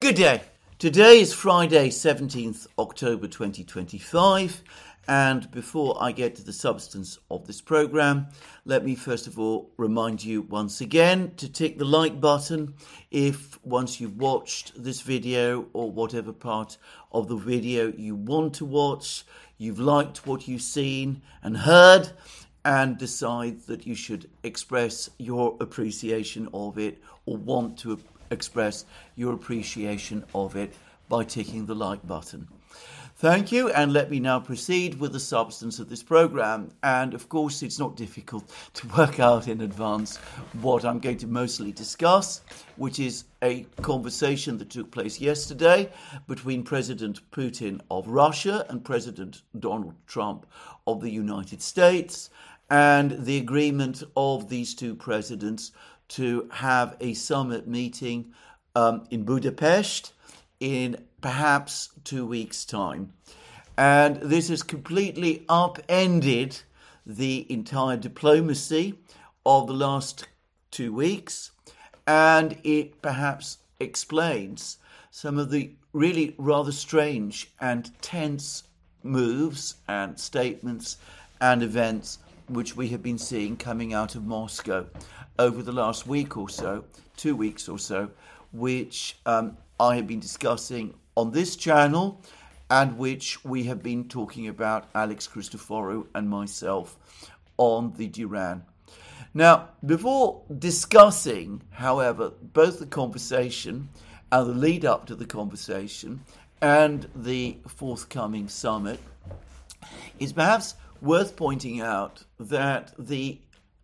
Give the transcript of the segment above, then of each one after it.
Good day. Today is Friday, 17th October 2025, and before I get to the substance of this program, let me first of all remind you once again to tick the like button if once you've watched this video or whatever part of the video you want to watch, you've liked what you've seen and heard, and decide that you should express your appreciation of it or want to express your appreciation of it by ticking the like button. Thank you, and let me now proceed with the substance of this program. And of course, it's not difficult to work out in advance what I'm going to mostly discuss, which is a conversation that took place yesterday between President Putin of Russia and President Donald Trump of the United States, and the agreement of these two presidents to have a summit meeting in Budapest in perhaps 2 weeks' time. And this has completely upended the entire diplomacy of the last 2 weeks, and it perhaps explains some of the really rather strange and tense moves and statements and events which we have been seeing coming out of Moscow over the last week or so, 2 weeks or so, which I have been discussing on this channel and which we have been talking about, Alex Christoforou and myself, on the Duran. Now, before discussing, however, both the conversation and the lead up to the conversation and the forthcoming summit, it's perhaps worth pointing out that the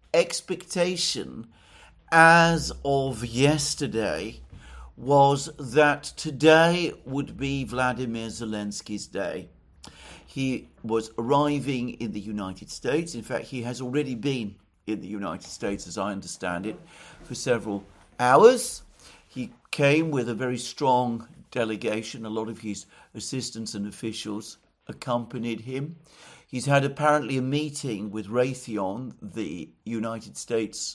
expectation as of yesterday was that today would be Vladimir Zelensky's day. He was arriving in the United States. In fact, he has already been in the United States, as I understand it, for several hours. He came with a very strong delegation. A lot of his assistants and officials accompanied him. He's had apparently a meeting with Raytheon, the United States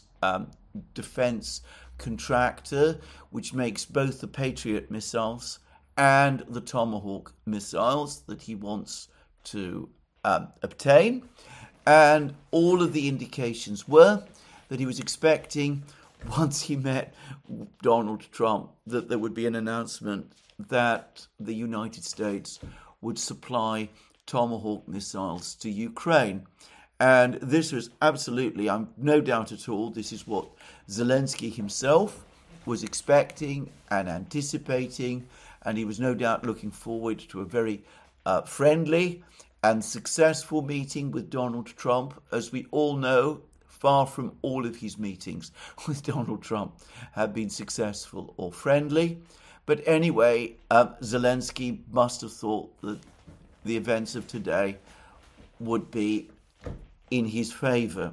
defense contractor, which makes both the Patriot missiles and the Tomahawk missiles that he wants to obtain. And all of the indications were that he was expecting, once he met Donald Trump, that there would be an announcement that the United States would supply Tomahawk missiles to Ukraine. And this was absolutely, I'm no doubt at all, this is what Zelensky himself was expecting and anticipating, and he was no doubt looking forward to a very friendly and successful meeting with Donald Trump. As we all know, far from all of his meetings with Donald Trump have been successful or friendly. But anyway, Zelensky must have thought that the events of today would be in his favour.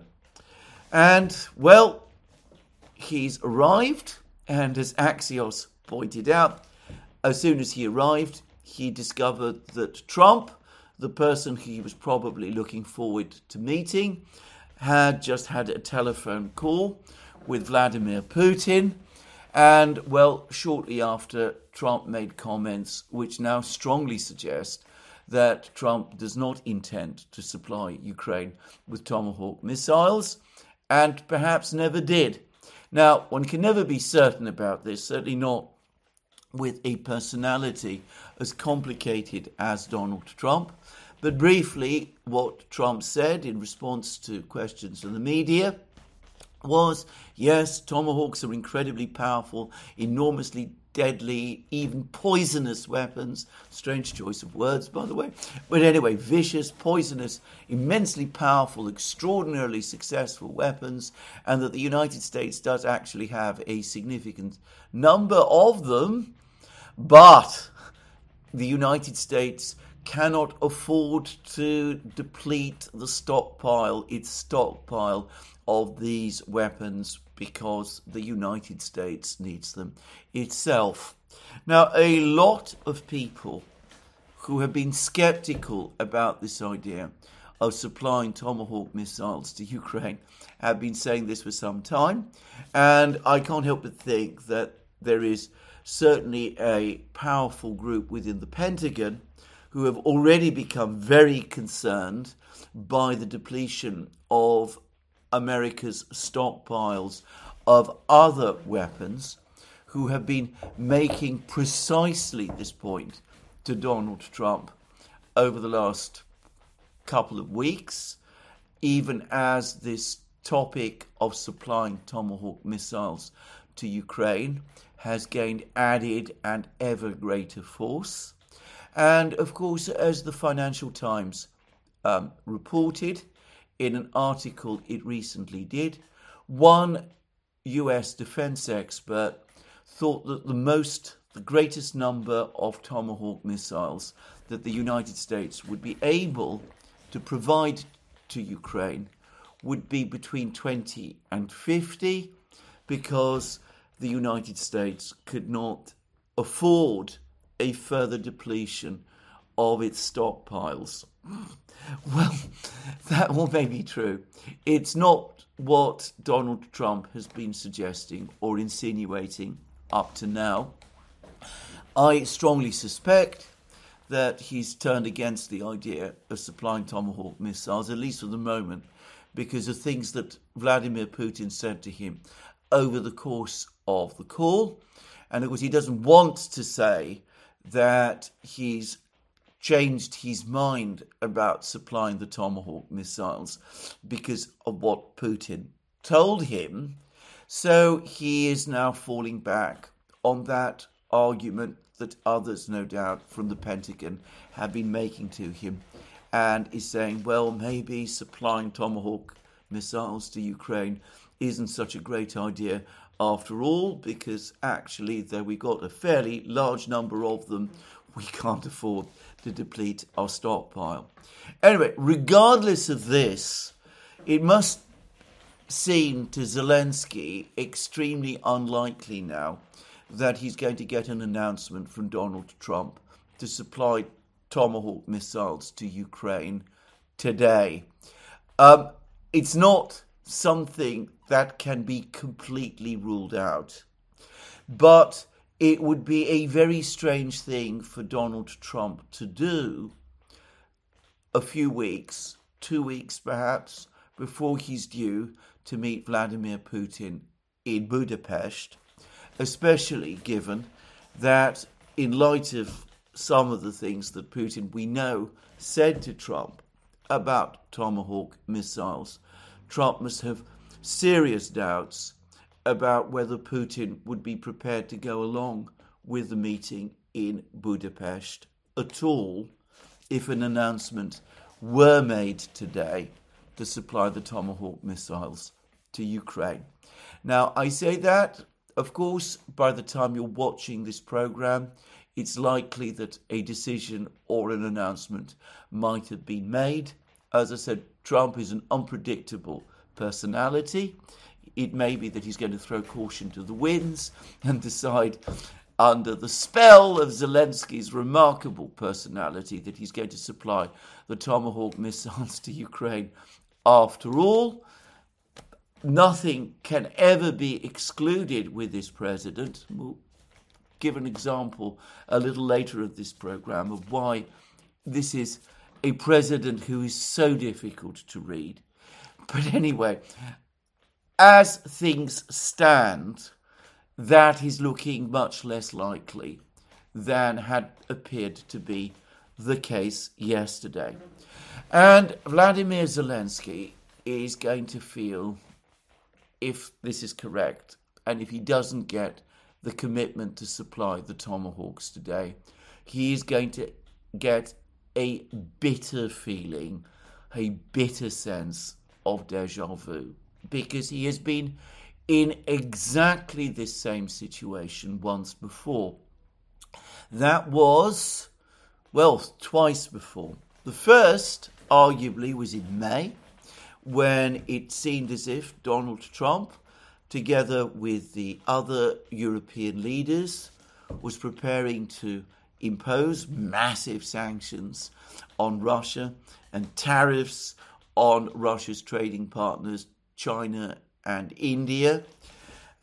And, well, he's arrived, and as Axios pointed out, as soon as he arrived, he discovered that Trump, the person he was probably looking forward to meeting, had just had a telephone call with Vladimir Putin. And, well, shortly after, Trump made comments which now strongly suggest that Trump does not intend to supply Ukraine with Tomahawk missiles, and perhaps never did. Now, one can never be certain about this, certainly not with a personality as complicated as Donald Trump. But briefly, what Trump said in response to questions from the media was, yes, Tomahawks are incredibly powerful, enormously deadly, even poisonous weapons. Strange choice of words, by the way. But anyway, vicious, poisonous, immensely powerful, extraordinarily successful weapons, and that the United States does actually have a significant number of them, but the United States cannot afford to deplete its stockpile of these weapons because the United States needs them itself. Now, a lot of people who have been skeptical about this idea of supplying Tomahawk missiles to Ukraine have been saying this for some time, and I can't help but think that there is certainly a powerful group within the Pentagon, who have already become very concerned by the depletion of America's stockpiles of other weapons, who have been making precisely this point to Donald Trump over the last couple of weeks, even as this topic of supplying Tomahawk missiles to Ukraine has gained added and ever greater force. And of course, as the Financial Times reported in an article it recently did, one US defense expert thought that the greatest number of Tomahawk missiles that the United States would be able to provide to Ukraine would be between 20 and 50, because the United States could not afford a further depletion of its stockpiles. Well, that all may be true. It's not what Donald Trump has been suggesting or insinuating up to now. I strongly suspect that he's turned against the idea of supplying Tomahawk missiles, at least for the moment, because of things that Vladimir Putin said to him over the course of the call. And of course, he doesn't want to say that he's changed his mind about supplying the Tomahawk missiles because of what Putin told him. So he is now falling back on that argument that others, no doubt, from the Pentagon have been making to him, and is saying, well, maybe supplying Tomahawk missiles to Ukraine isn't such a great idea after all, because actually, though we got a fairly large number of them, we can't afford to deplete our stockpile. Anyway, regardless of this, it must seem to Zelensky extremely unlikely now that he's going to get an announcement from Donald Trump to supply Tomahawk missiles to Ukraine today. It's not something that can be completely ruled out, but it would be a very strange thing for Donald Trump to do a few weeks, 2 weeks perhaps, before he's due to meet Vladimir Putin in Budapest, especially given that in light of some of the things that Putin, we know, said to Trump about Tomahawk missiles, Trump must have serious doubts about whether Putin would be prepared to go along with the meeting in Budapest at all if an announcement were made today to supply the Tomahawk missiles to Ukraine. Now, I say that, of course, by the time you're watching this program, it's likely that a decision or an announcement might have been made. As I said, Trump is an unpredictable personality. It may be that he's going to throw caution to the winds and decide, under the spell of Zelensky's remarkable personality, that he's going to supply the Tomahawk missiles to Ukraine. After all, nothing can ever be excluded with this president. We'll give an example a little later of this program of why this is a president who is so difficult to read. But anyway, as things stand, that is looking much less likely than had appeared to be the case yesterday. And Vladimir Zelensky is going to feel, if this is correct, and if he doesn't get the commitment to supply the Tomahawks today, he is going to get a bitter feeling, a bitter sense of déjà vu, because he has been in exactly this same situation once before. That was, well, twice before. The first, arguably, was in May, when it seemed as if Donald Trump, together with the other European leaders, was preparing to impose massive sanctions on Russia and tariffs on Russia's trading partners, China and India.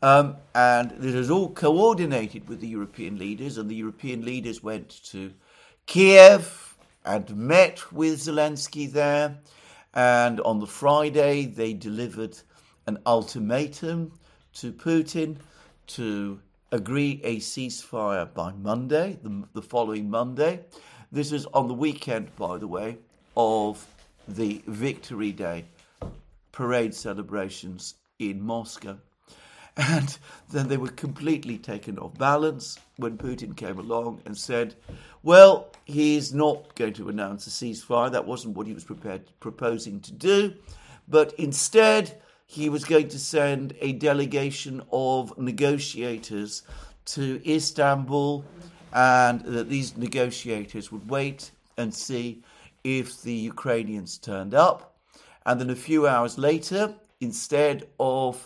And this was all coordinated with the European leaders, and the European leaders went to Kiev and met with Zelensky there. And on the Friday, they delivered an ultimatum to Putin to agree a ceasefire by Monday, the following Monday. This is on the weekend, by the way, of the Victory Day parade celebrations in Moscow. And then they were completely taken off balance when Putin came along and said, well, he's not going to announce a ceasefire. That wasn't what he was proposing to do. But instead, he was going to send a delegation of negotiators to Istanbul, and that these negotiators would wait and see if the Ukrainians turned up. And then a few hours later, instead of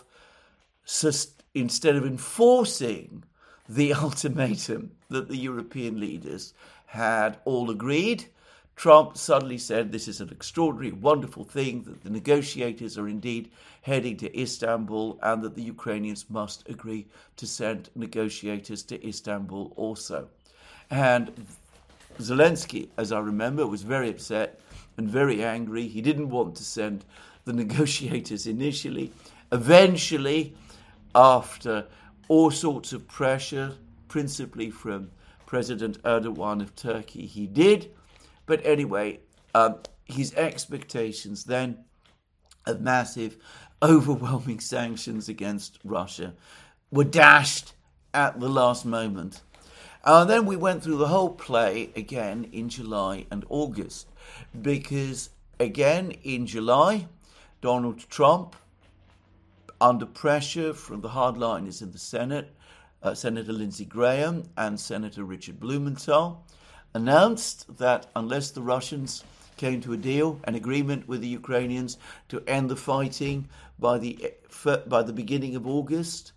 enforcing the ultimatum that the European leaders had all agreed, Trump suddenly said this is an extraordinary, wonderful thing, that the negotiators are indeed heading to Istanbul and that the Ukrainians must agree to send negotiators to Istanbul also. And Zelensky, as I remember, was very upset and very angry. He didn't want to send the negotiators initially. Eventually, after all sorts of pressure, principally from President Erdogan of Turkey, he did. But anyway, his expectations then of massive, overwhelming sanctions against Russia were dashed at the last moment. Then we went through the whole play again in July and August, because again in July, Donald Trump, under pressure from the hardliners in the Senate, Senator Lindsey Graham and Senator Richard Blumenthal, announced that unless the Russians came to a deal, an agreement with the Ukrainians to end the fighting by the beginning of August,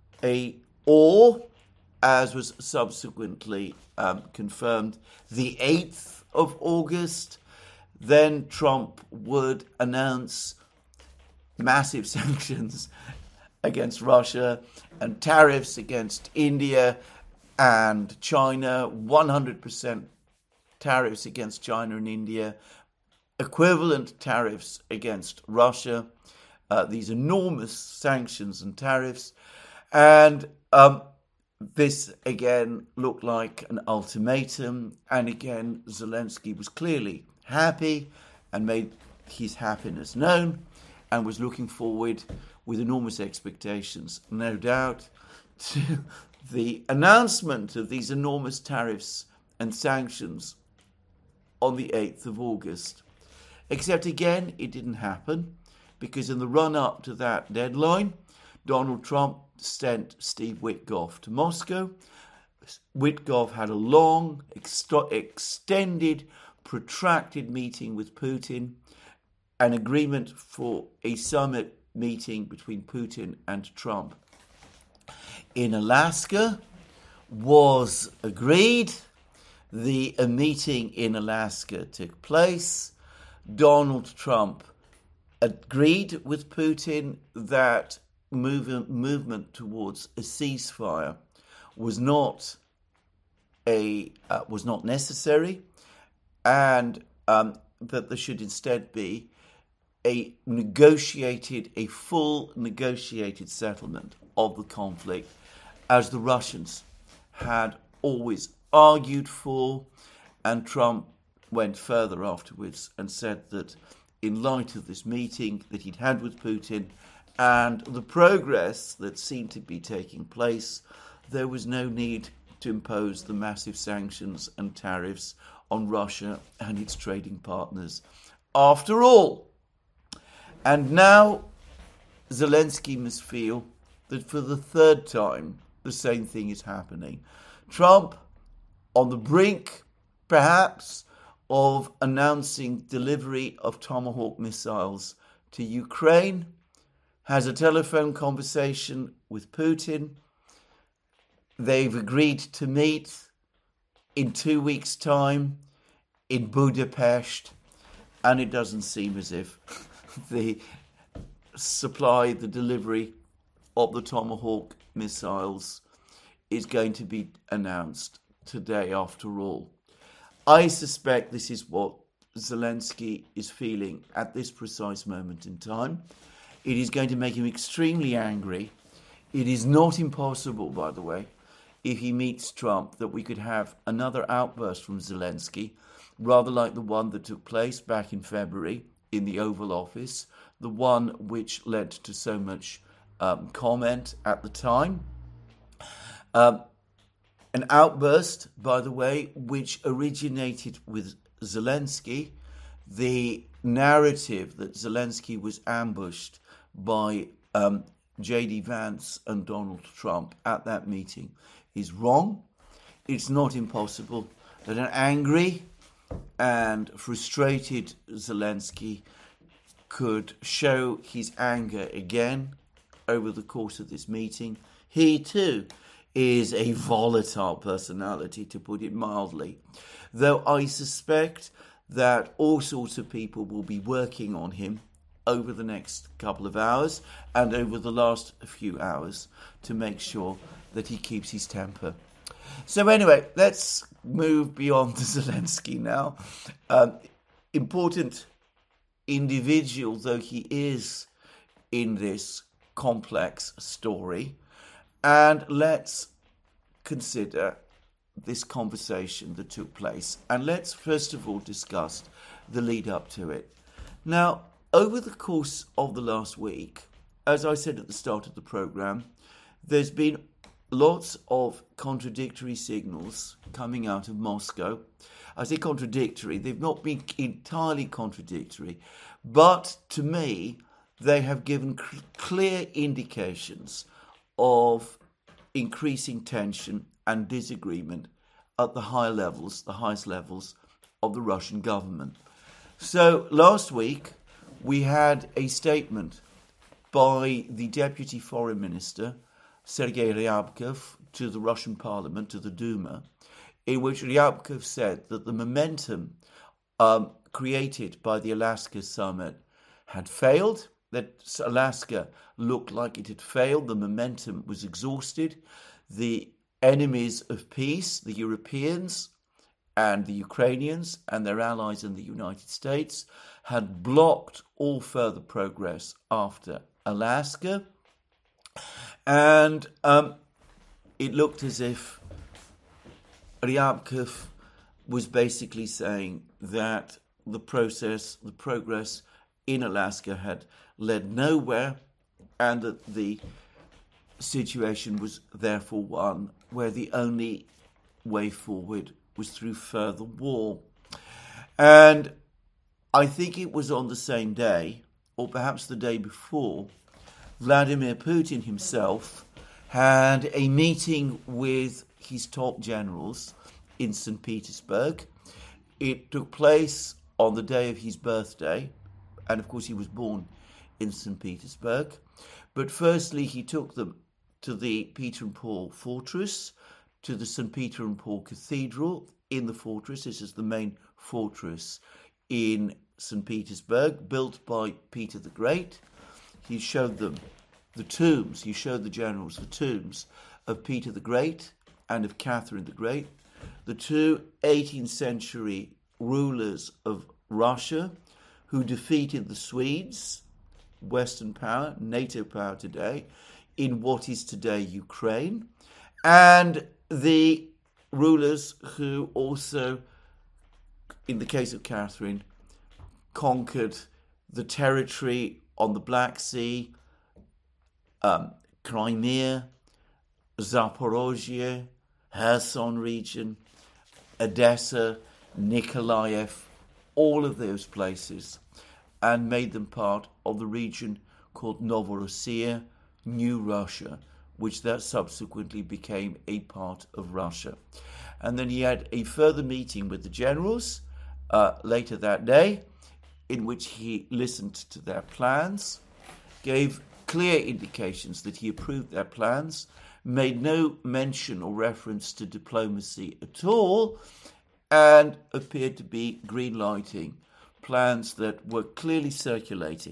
or, as was subsequently confirmed, the 8th of August, then Trump would announce massive sanctions against Russia and tariffs against India and China, 100% tariffs against China and India, equivalent tariffs against Russia, these enormous sanctions and tariffs. And this again looked like an ultimatum. And again, Zelensky was clearly happy and made his happiness known and was looking forward with enormous expectations, no doubt, to the announcement of these enormous tariffs and sanctions on the 8th of August. Except again, it didn't happen, because in the run-up to that deadline, Donald Trump sent Steve Witkoff to Moscow. Witkoff had a long, extended, protracted meeting with Putin, an agreement for a summit meeting between Putin and Trump in Alaska was agreed. The meeting in Alaska took place. Donald Trump agreed with Putin that movement towards a ceasefire was not necessary, and that there should instead be a full negotiated settlement of the conflict, as the Russians had always argued for. And Trump went further afterwards and said that in light of this meeting that he'd had with Putin and the progress that seemed to be taking place, there was no need to impose the massive sanctions and tariffs on Russia and its trading partners after all. And now Zelensky must feel that for the third time the same thing is happening. Trump, on the brink, perhaps, of announcing delivery of Tomahawk missiles to Ukraine, has a telephone conversation with Putin. They've agreed to meet in 2 weeks' time in Budapest, and it doesn't seem as if the delivery of the Tomahawk missiles is going to be announced today, after all. I suspect this is what Zelensky is feeling at this precise moment in time. It is going to make him extremely angry. It is not impossible, by the way, if he meets Trump, that we could have another outburst from Zelensky, rather like the one that took place back in February in the Oval Office, the one which led to so much comment at the time. An outburst, by the way, which originated with Zelensky, the narrative that Zelensky was ambushed by J.D. Vance and Donald Trump at that meeting is wrong. It's not impossible that an angry and frustrated Zelensky could show his anger again over the course of this meeting. He too is a volatile personality, to put it mildly, though I suspect that all sorts of people will be working on him over the next couple of hours and over the last few hours to make sure that he keeps his temper. So anyway, let's move beyond Zelensky now. Important individual though he is in this complex story, and let's consider this conversation that took place, and let's first of all discuss the lead up to it. Now, over the course of the last week, as I said at the start of the programme, there's been lots of contradictory signals coming out of Moscow. I say contradictory, they've not been entirely contradictory, but to me, they have given clear indications of increasing tension and disagreement at the highest levels of the Russian government. So last week, we had a statement by the Deputy Foreign Minister, Sergei Ryabkov, to the Russian Parliament, to the Duma, in which Ryabkov said that the momentum created by the Alaska summit had failed, that Alaska looked like it had failed, the momentum was exhausted, the enemies of peace, the Europeans and the Ukrainians and their allies in the United States, had blocked all further progress after Alaska. And it looked as if Ryabkov was basically saying that the progress in Alaska had led nowhere, and that the situation was therefore one where the only way forward was through further war. And I think it was on the same day, or perhaps the day before, Vladimir Putin himself had a meeting with his top generals in St. Petersburg. It took place on the day of his birthday, and of course he was born in St. Petersburg. But firstly, he took them to the Peter and Paul Fortress, to the St. Peter and Paul Cathedral in the fortress. This is the main fortress in St. Petersburg, built by Peter the Great. He showed them the tombs, he showed the generals the tombs of Peter the Great and of Catherine the Great, the two 18th century rulers of Russia who defeated the Swedes, Western power, NATO power today, in what is today Ukraine, and the rulers who also, in the case of Catherine, conquered the territory on the Black Sea, Crimea, Zaporozhye, Kherson region, Odessa, Nikolaev, all of those places, and made them part of the region called Novorossiya, New Russia, which that subsequently became a part of Russia. And then he had a further meeting with the generals later that day, in which he listened to their plans, gave clear indications that he approved their plans, made no mention or reference to diplomacy at all, and appeared to be green-lighting plans that were clearly circulating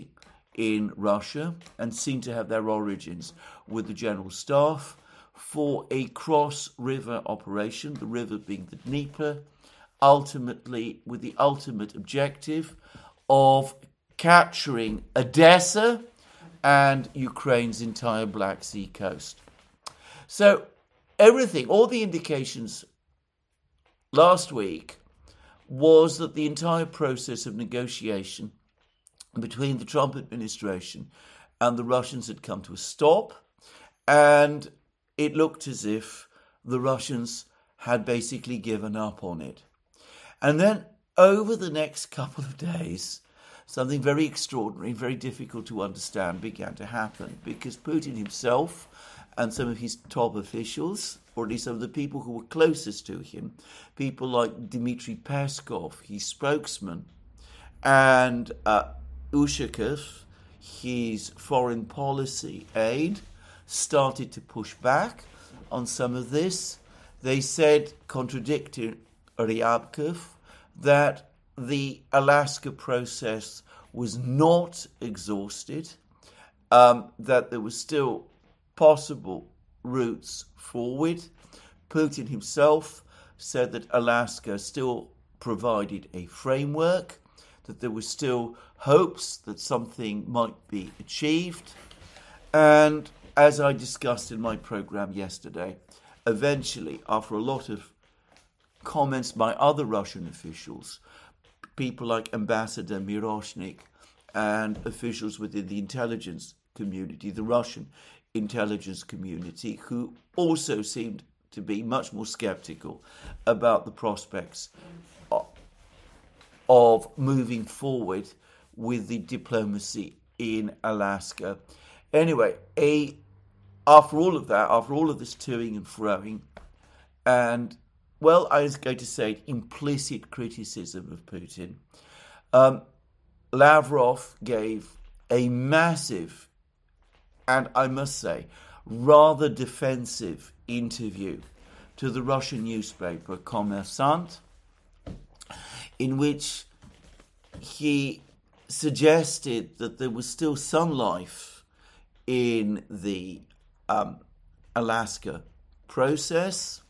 in Russia and seem to have their origins with the General Staff for a cross-river operation, the river being the Dnieper, ultimately with the ultimate objective of capturing Odessa and Ukraine's entire Black Sea coast. So everything, all the indications last week was that the entire process of negotiation between the Trump administration and the Russians had come to a stop, and it looked as if the Russians had basically given up on it. And then over the next couple of days, something very extraordinary, very difficult to understand began to happen, because Putin himself and some of his top officials, or at least some of the people who were closest to him, people like Dmitry Peskov, his spokesman, and Ushakov, his foreign policy aide, started to push back on some of this. They said, contradicting Ryabkov, that the Alaska process was not exhausted, that there was still possible routes forward. Putin himself said that Alaska still provided a framework, that there were still hopes that something might be achieved. And as I discussed in my program yesterday, eventually, after a lot of comments by other Russian officials, people like Ambassador Miroshnik and officials within the intelligence community, the Russian intelligence community, who also seemed to be much more skeptical about the prospects of moving forward with the diplomacy in Alaska. Anyway, after all of that, after all of this toing and froing, and, well, I was going to say implicit criticism of Putin, Lavrov gave a massive, and I must say, rather defensive interview to the Russian newspaper Kommersant, in which he suggested that there was still some life in the Alaska process,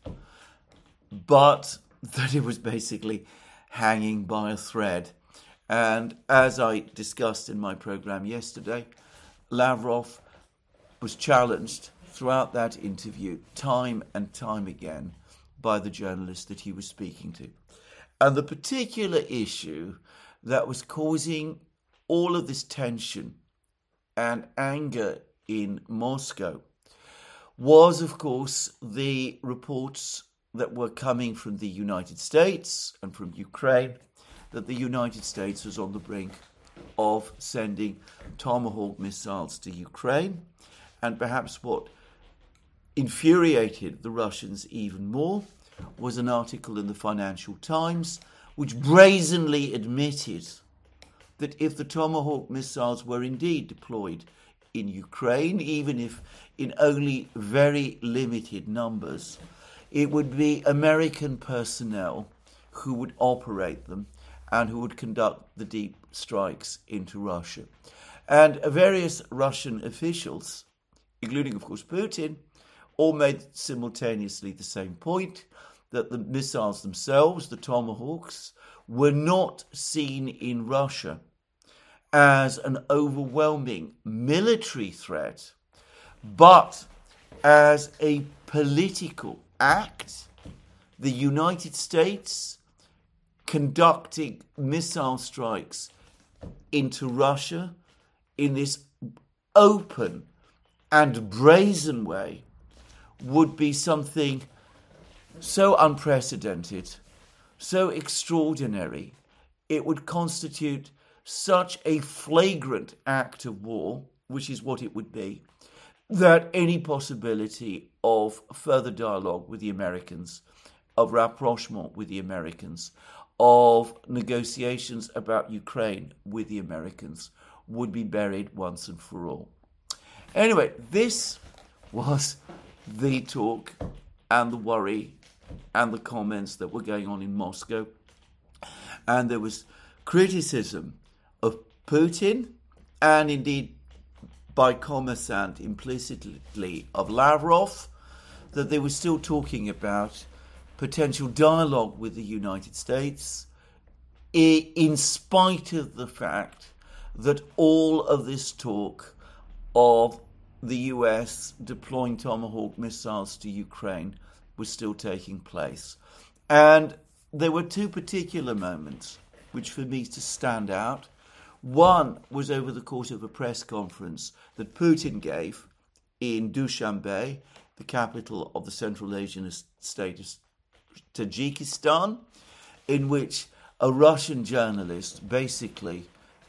but that it was basically hanging by a thread. And as I discussed in my program yesterday, Lavrov was challenged throughout that interview time and time again by the journalist that he was speaking to. And the particular issue that was causing all of this tension and anger in Moscow was, of course, the reports that were coming from the United States and from Ukraine that the United States was on the brink of sending Tomahawk missiles to Ukraine. And perhaps what infuriated the Russians even more was an article in the Financial Times which brazenly admitted that if the Tomahawk missiles were indeed deployed in Ukraine, even if in only very limited numbers, it would be American personnel who would operate them and who would conduct the deep strikes into Russia. And various Russian officials, including, of course, Putin, all made simultaneously the same point, that the missiles themselves, the Tomahawks, were not seen in Russia as an overwhelming military threat, but as a political act. The United States conducting missile strikes into Russia in this open and brazen way would be something so unprecedented, so extraordinary. It would constitute such a flagrant act of war, which is what it would be, that any possibility of further dialogue with the Americans, of rapprochement with the Americans, of negotiations about Ukraine with the Americans would be buried once and for all. Anyway, this was the talk and the worry and the comments that were going on in Moscow. And there was criticism of Putin and indeed by Kommersant implicitly of Lavrov, that they were still talking about potential dialogue with the United States, in spite of the fact that all of this talk of the US deploying Tomahawk missiles to Ukraine was still taking place. And there were two particular moments which for me to stand out. One was over the course of a press conference that Putin gave in Dushanbe, the capital of the Central Asian state of Tajikistan, in which a Russian journalist basically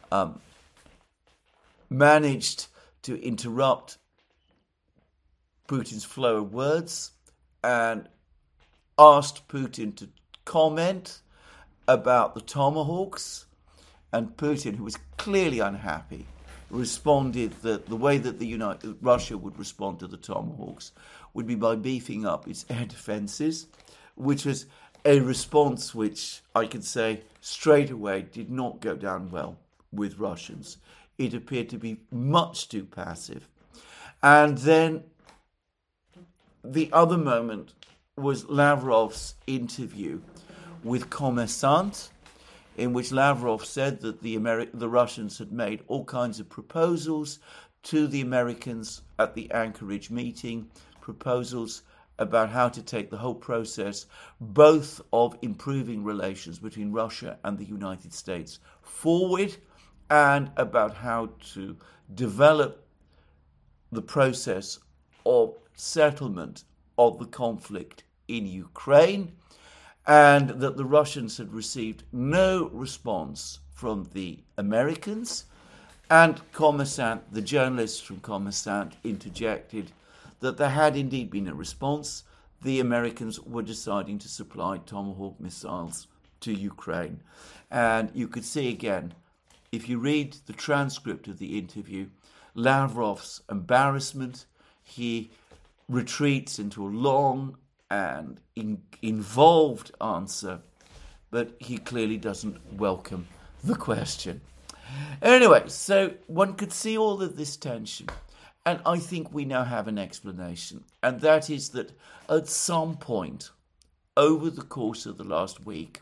managed to interrupt Putin's flow of words and asked Putin to comment about the Tomahawks, and Putin, who was clearly unhappy, responded that the way that Russia would respond to the Tomahawks would be by beefing up its air defences, which was a response which I could say straight away did not go down well with Russians. It appeared to be much too passive. And then the other moment was Lavrov's interview with Kommersant, in which Lavrov said that the Russians had made all kinds of proposals to the Americans at the Anchorage meeting, proposals about how to take the whole process, both of improving relations between Russia and the United States, forward, and about how to develop the process of settlement of the conflict in Ukraine, and that the Russians had received no response from the Americans. And Kommersant, the journalist from Kommersant, interjected that there had indeed been a response. The Americans were deciding to supply Tomahawk missiles to Ukraine. And you could see again, if you read the transcript of the interview, Lavrov's embarrassment. He retreats into a long and involved answer, but he clearly doesn't welcome the question. Anyway, so one could see all of this tension, and I think we now have an explanation, and that is that at some point over the course of the last week,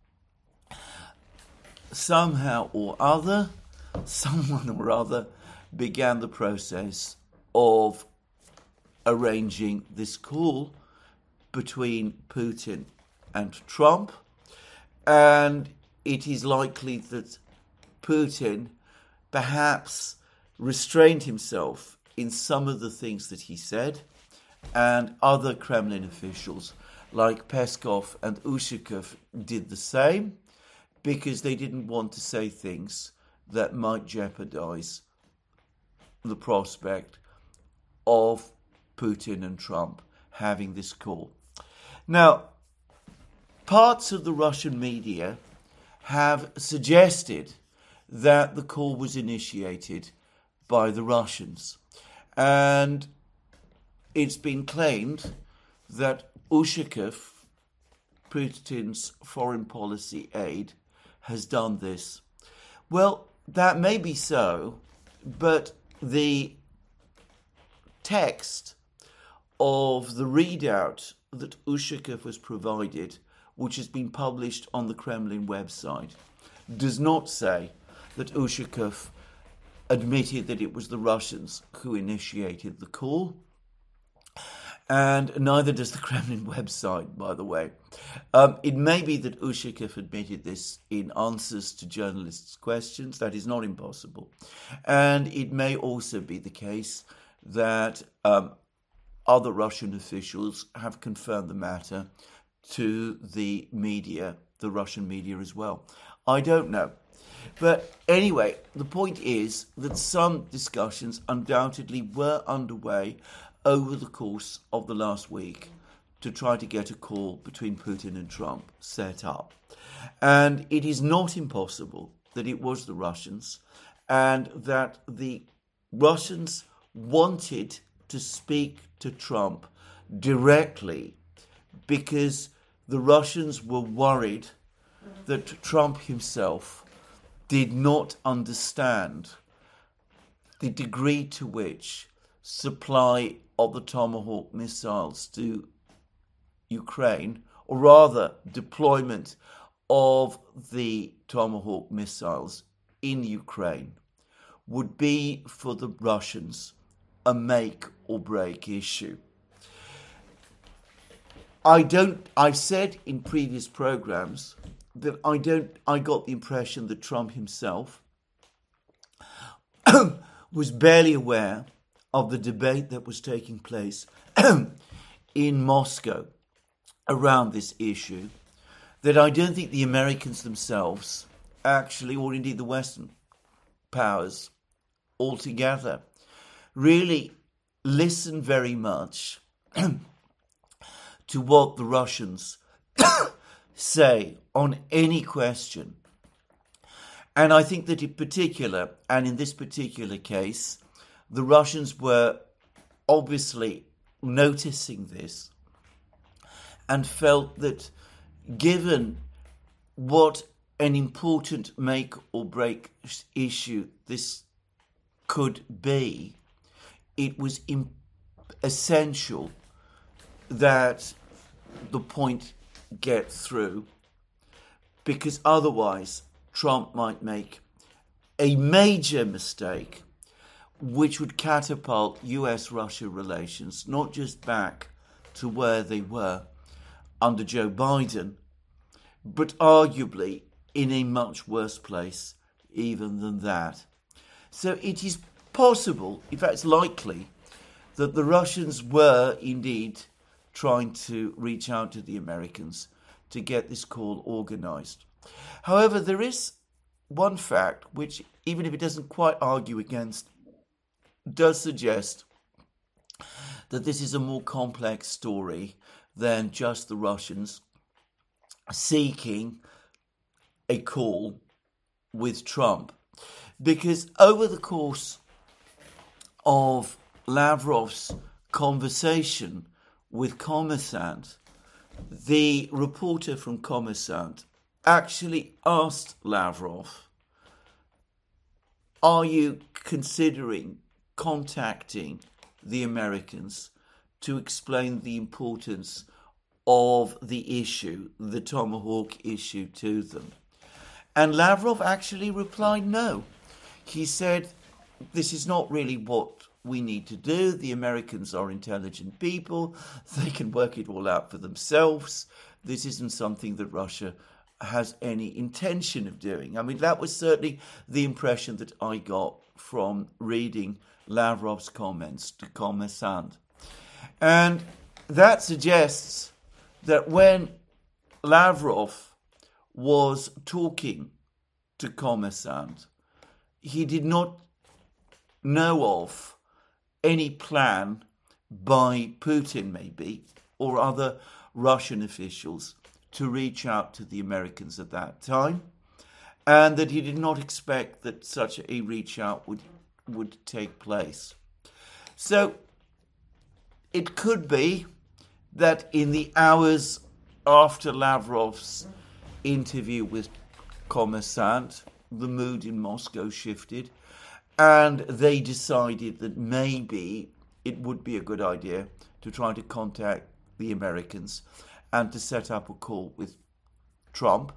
somehow or other, someone or other began the process of arranging this call between Putin and Trump, and it is likely that Putin perhaps restrained himself in some of the things that he said, and other Kremlin officials like Peskov and Ushakov did the same, because they didn't want to say things that might jeopardize the prospect of Putin and Trump having this call. Now, parts of the Russian media have suggested that the call was initiated by the Russians, and it's been claimed that Ushakov, Putin's foreign policy aide, has done this. Well, that may be so, but the text of the readout that Ushakov has provided, which has been published on the Kremlin website, does not say that Ushakov admitted that it was the Russians who initiated the call. And neither does the Kremlin website, by the way. It may be that Ushakov admitted this in answers to journalists' questions. That is not impossible. And it may also be the case that other Russian officials have confirmed the matter to the media, the Russian media as well. I don't know. But anyway, the point is that some discussions undoubtedly were underway over the course of the last week to try to get a call between Putin and Trump set up. And it is not impossible that it was the Russians, and that the Russians wanted to speak to Trump directly because the Russians were worried that Trump himself did not understand the degree to which supply of the Tomahawk missiles to Ukraine, or rather deployment of the Tomahawk missiles in Ukraine, would be for the Russians a make or break issue. I've said in previous programs that I got the impression that Trump himself was barely aware of the debate that was taking place in Moscow around this issue, that I don't think the Americans themselves actually, or indeed the Western powers altogether, really listen very much to what the Russians say on any question. And I think that in particular, and in this particular case, the Russians were obviously noticing this and felt that given what an important make or break issue this could be, it was essential that the point get through, because otherwise Trump might make a major mistake which would catapult US-Russia relations not just back to where they were under Joe Biden, but arguably in a much worse place even than that. So it is possible, in fact it's likely, that the Russians were indeed trying to reach out to the Americans to get this call organised. However, there is one fact which, even if it doesn't quite argue against, does suggest that this is a more complex story than just the Russians seeking a call with Trump. Because over the course of Lavrov's conversation with Kommersant, the reporter from Kommersant actually asked Lavrov, are you considering contacting the Americans to explain the importance of the issue, the Tomahawk issue, to them? And Lavrov actually replied no. He said, this is not really what we need to do. The Americans are intelligent people. They can work it all out for themselves. This isn't something that Russia has any intention of doing. I mean, that was certainly the impression that I got from reading Lavrov's comments to Kommersant. And that suggests that when Lavrov was talking to Kommersant, he did not know of any plan by Putin, maybe, or other Russian officials to reach out to the Americans at that time, and that he did not expect that such a reach out would take place. So it could be that in the hours after Lavrov's interview with Kommersant, the mood in Moscow shifted, and they decided that maybe it would be a good idea to try to contact the Americans and to set up a call with Trump.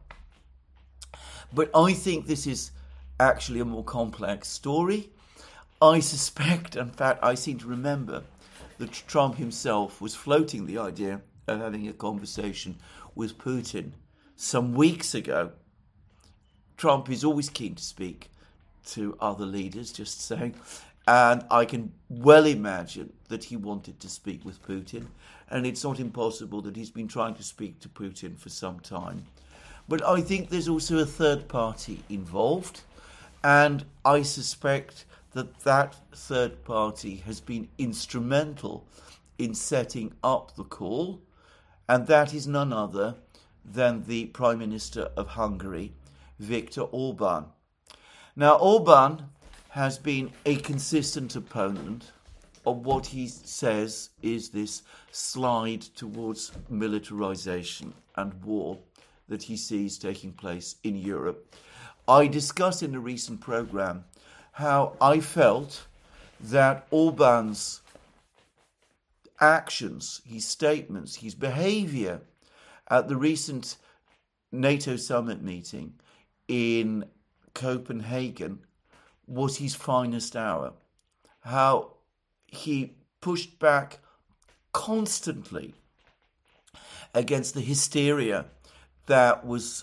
But I think this is actually a more complex story. I suspect, in fact, I seem to remember that Trump himself was floating the idea of having a conversation with Putin some weeks ago. Trump is always keen to speak to other leaders, just saying, and I can well imagine that he wanted to speak with Putin, and it's not impossible that he's been trying to speak to Putin for some time. But I think there's also a third party involved, and I suspect that that third party has been instrumental in setting up the call, and that is none other than the Prime Minister of Hungary, Viktor Orban. Now, Orban has been a consistent opponent of what he says is this slide towards militarization and war that he sees taking place in Europe. I discussed in a recent program how I felt that Orban's actions, his statements, his behaviour at the recent NATO summit meeting in Copenhagen was his finest hour. How he pushed back constantly against the hysteria that was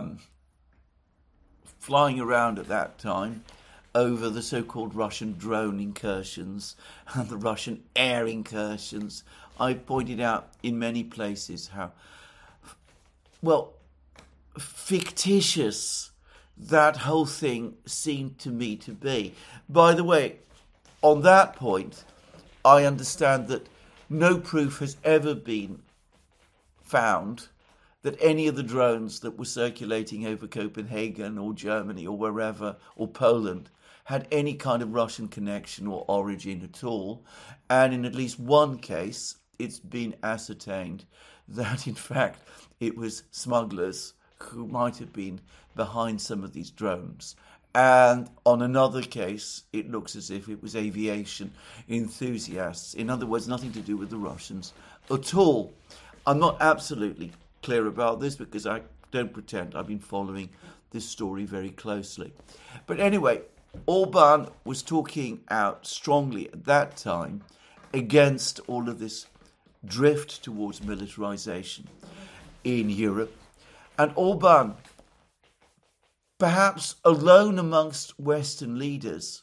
flying around at that time over the so-called Russian drone incursions and the Russian air incursions. I pointed out in many places how, well, fictitious that whole thing seemed to me to be. By the way, on that point, I understand that no proof has ever been found that any of the drones that were circulating over Copenhagen or Germany or wherever, or Poland, had any kind of Russian connection or origin at all. And in at least one case, it's been ascertained that, in fact, it was smugglers who might have been behind some of these drones. And on another case, it looks as if it was aviation enthusiasts. In other words, nothing to do with the Russians at all. I'm not absolutely clear about this because I don't pretend I've been following this story very closely. But anyway, Orban was talking out strongly at that time against all of this drift towards militarization in Europe. And Orban, perhaps alone amongst Western leaders,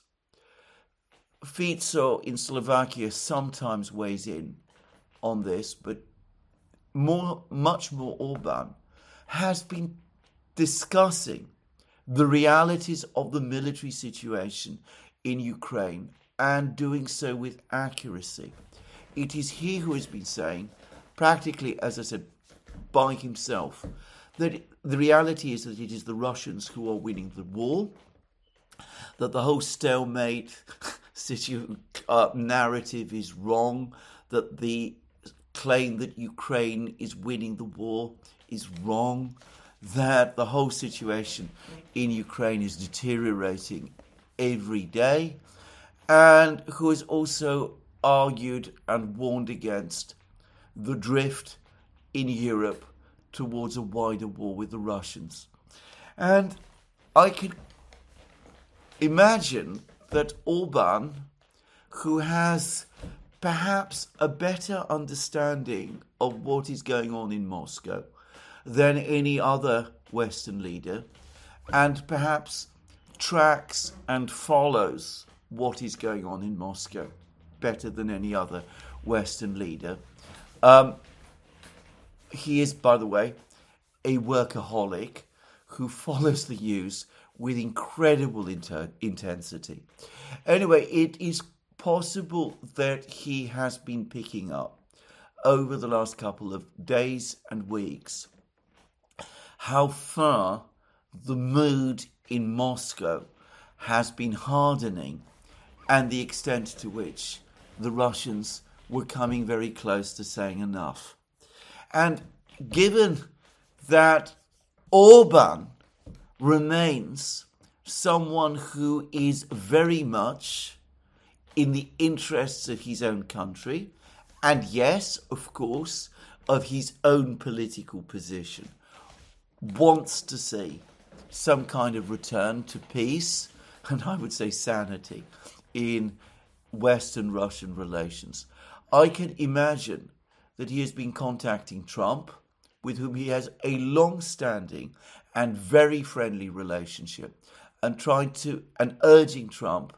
Fico in Slovakia sometimes weighs in on this, but much more Orban has been discussing the realities of the military situation in Ukraine and doing so with accuracy. It is he who has been saying, practically, as I said, by himself, that the reality is that it is the Russians who are winning the war, that the whole stalemate narrative is wrong, that the claim that Ukraine is winning the war is wrong, that the whole situation in Ukraine is deteriorating every day, and who has also argued and warned against the drift in Europe towards a wider war with the Russians. And I can imagine that Orban, who has perhaps a better understanding of what is going on in Moscow than any other Western leader, and perhaps tracks and follows what is going on in Moscow better than any other Western leader. He is, by the way, a workaholic who follows the news with incredible intensity. Anyway, it is possible that he has been picking up over the last couple of days and weeks how far the mood in Moscow has been hardening and the extent to which the Russians were coming very close to saying enough. And given that Orban remains someone who is very much in the interests of his own country, and yes, of course, of his own political position, wants to see some kind of return to peace, and I would say sanity, in Western-Russian relations. I can imagine that he has been contacting Trump, with whom he has a long-standing and very friendly relationship, and urging Trump,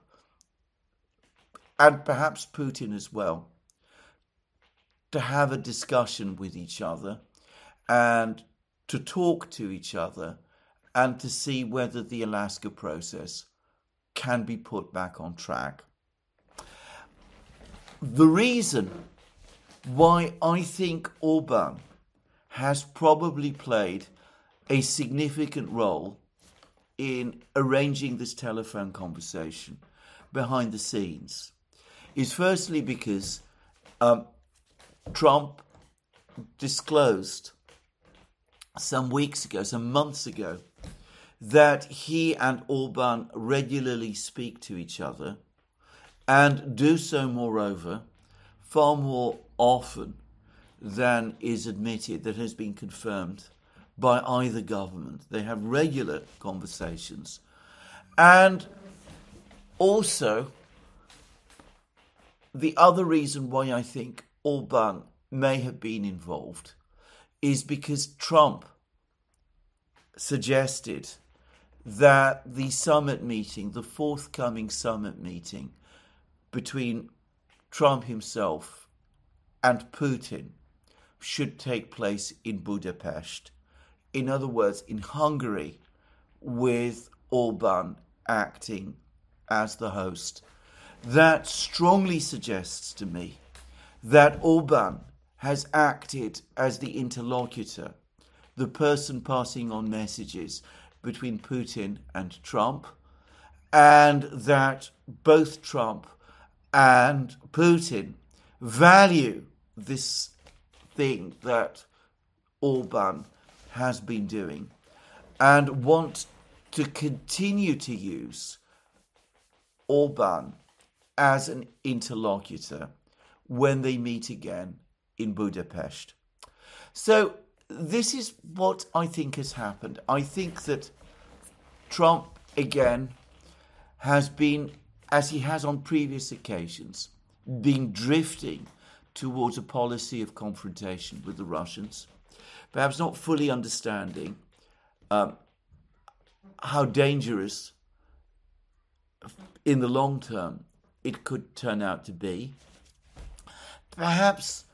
and perhaps Putin as well, to have a discussion with each other and to talk to each other and to see whether the Alaska process can be put back on track. The reason why I think Orban has probably played a significant role in arranging this telephone conversation behind the scenes is firstly because Trump disclosed some months ago, that he and Orban regularly speak to each other and do so, moreover, far more often than is admitted, that has been confirmed by either government. They have regular conversations. And also, the other reason why I think Orban may have been involved is because Trump suggested that the summit meeting, the forthcoming summit meeting between Trump himself and Putin, should take place in Budapest. In other words, in Hungary, with Orban acting as the host. That strongly suggests to me that Orban has acted as the interlocutor, the person passing on messages between Putin and Trump, and that both Trump and Putin value this thing that Orban has been doing and want to continue to use Orban as an interlocutor when they meet again in Budapest. So this is what I think has happened. I think that Trump, again, has been, as he has on previous occasions, been drifting towards a policy of confrontation with the Russians, perhaps not fully understanding how dangerous in the long term it could turn out to be. Perhaps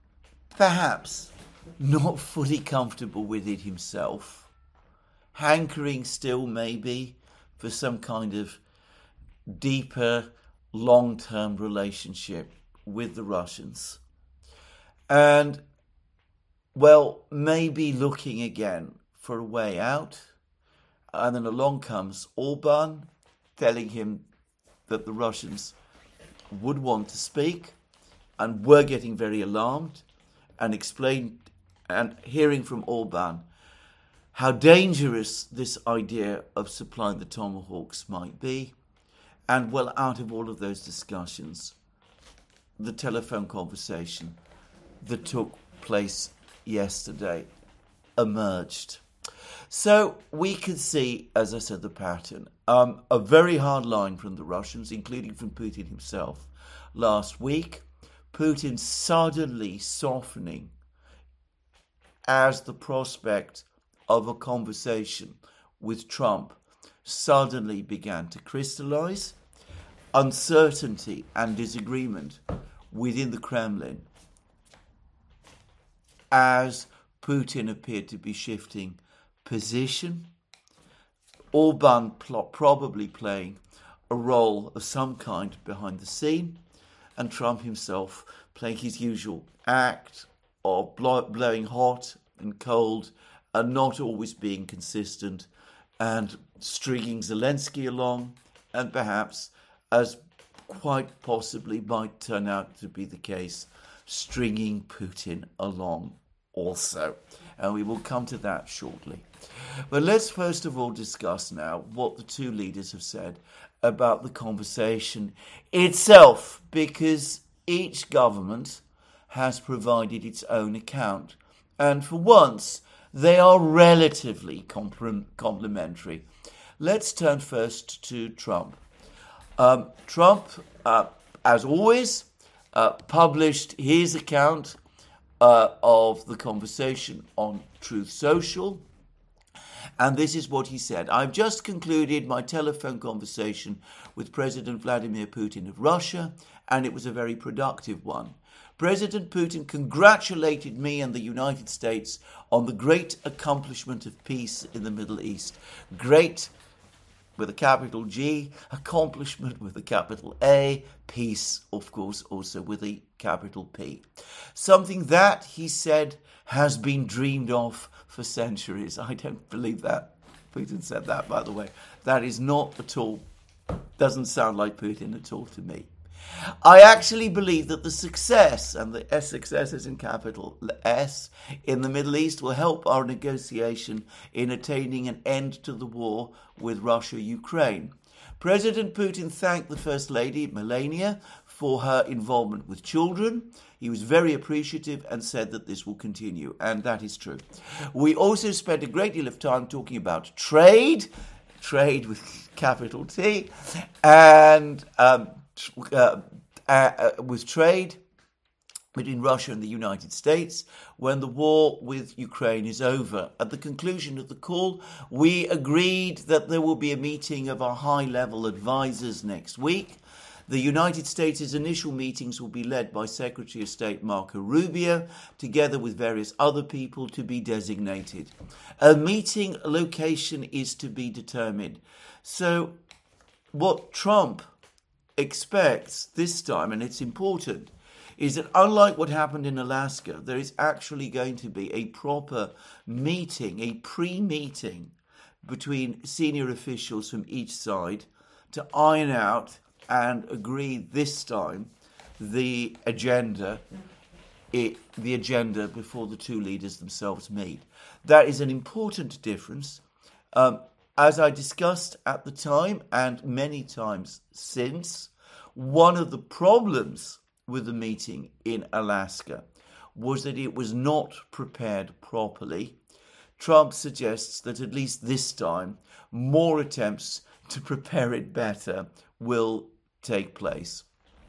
not fully comfortable with it himself, hankering still maybe for some kind of deeper long-term relationship with the Russians. And, well, maybe looking again for a way out. And then along comes Orban, telling him that the Russians would want to speak and were getting very alarmed, and explained and hearing from Orban how dangerous this idea of supplying the Tomahawks might be. And, well, out of all of those discussions, the telephone conversation that took place yesterday emerged. So we could see, as I said, the pattern. A very hard line from the Russians, including from Putin himself. Last week, Putin suddenly softening as the prospect of a conversation with Trump suddenly began to crystallize. Uncertainty and disagreement within the Kremlin as Putin appeared to be shifting position. Orban probably playing a role of some kind behind the scene, and Trump himself playing his usual act of blowing hot and cold and not always being consistent and stringing Zelensky along, and perhaps, as quite possibly might turn out to be the case, stringing Putin along also. And we will come to that shortly. But let's first of all discuss now what the two leaders have said about the conversation itself, because each government has provided its own account. And for once, they are relatively complementary. Let's turn first to Trump. Trump, as always, published his account of the conversation on Truth Social. And this is what he said. I've just concluded my telephone conversation with President Vladimir Putin of Russia, and it was a very productive one. President Putin congratulated me and the United States on the great accomplishment of peace in the Middle East. Great with a capital G, accomplishment with a capital A, peace, of course, also with a capital P. Something that, he said, has been dreamed of for centuries. I don't believe that. Putin said that, by the way. That is not at all, doesn't sound like Putin at all to me. I actually believe that the success, and the success is in capital S, in the Middle East will help our negotiation in attaining an end to the war with Russia-Ukraine. President Putin thanked the First Lady, Melania, for her involvement with children. He was very appreciative and said that this will continue, and that is true. We also spent a great deal of time talking about trade with capital T, and with trade between Russia and the United States when the war with Ukraine is over. At the conclusion of the call, we agreed that there will be a meeting of our high-level advisors next week. The United States' initial meetings will be led by Secretary of State Marco Rubio, together with various other people to be designated. A meeting location is to be determined. So what Trump expects this time, and it's important, is that unlike what happened in Alaska, there is actually going to be a proper meeting, a pre-meeting between senior officials from each side to iron out and agree this time the agenda before the two leaders themselves meet. That is an important difference. As I discussed at the time and many times since, one of the problems with the meeting in Alaska was that it was not prepared properly. Trump suggests that at least this time, more attempts to prepare it better will take place.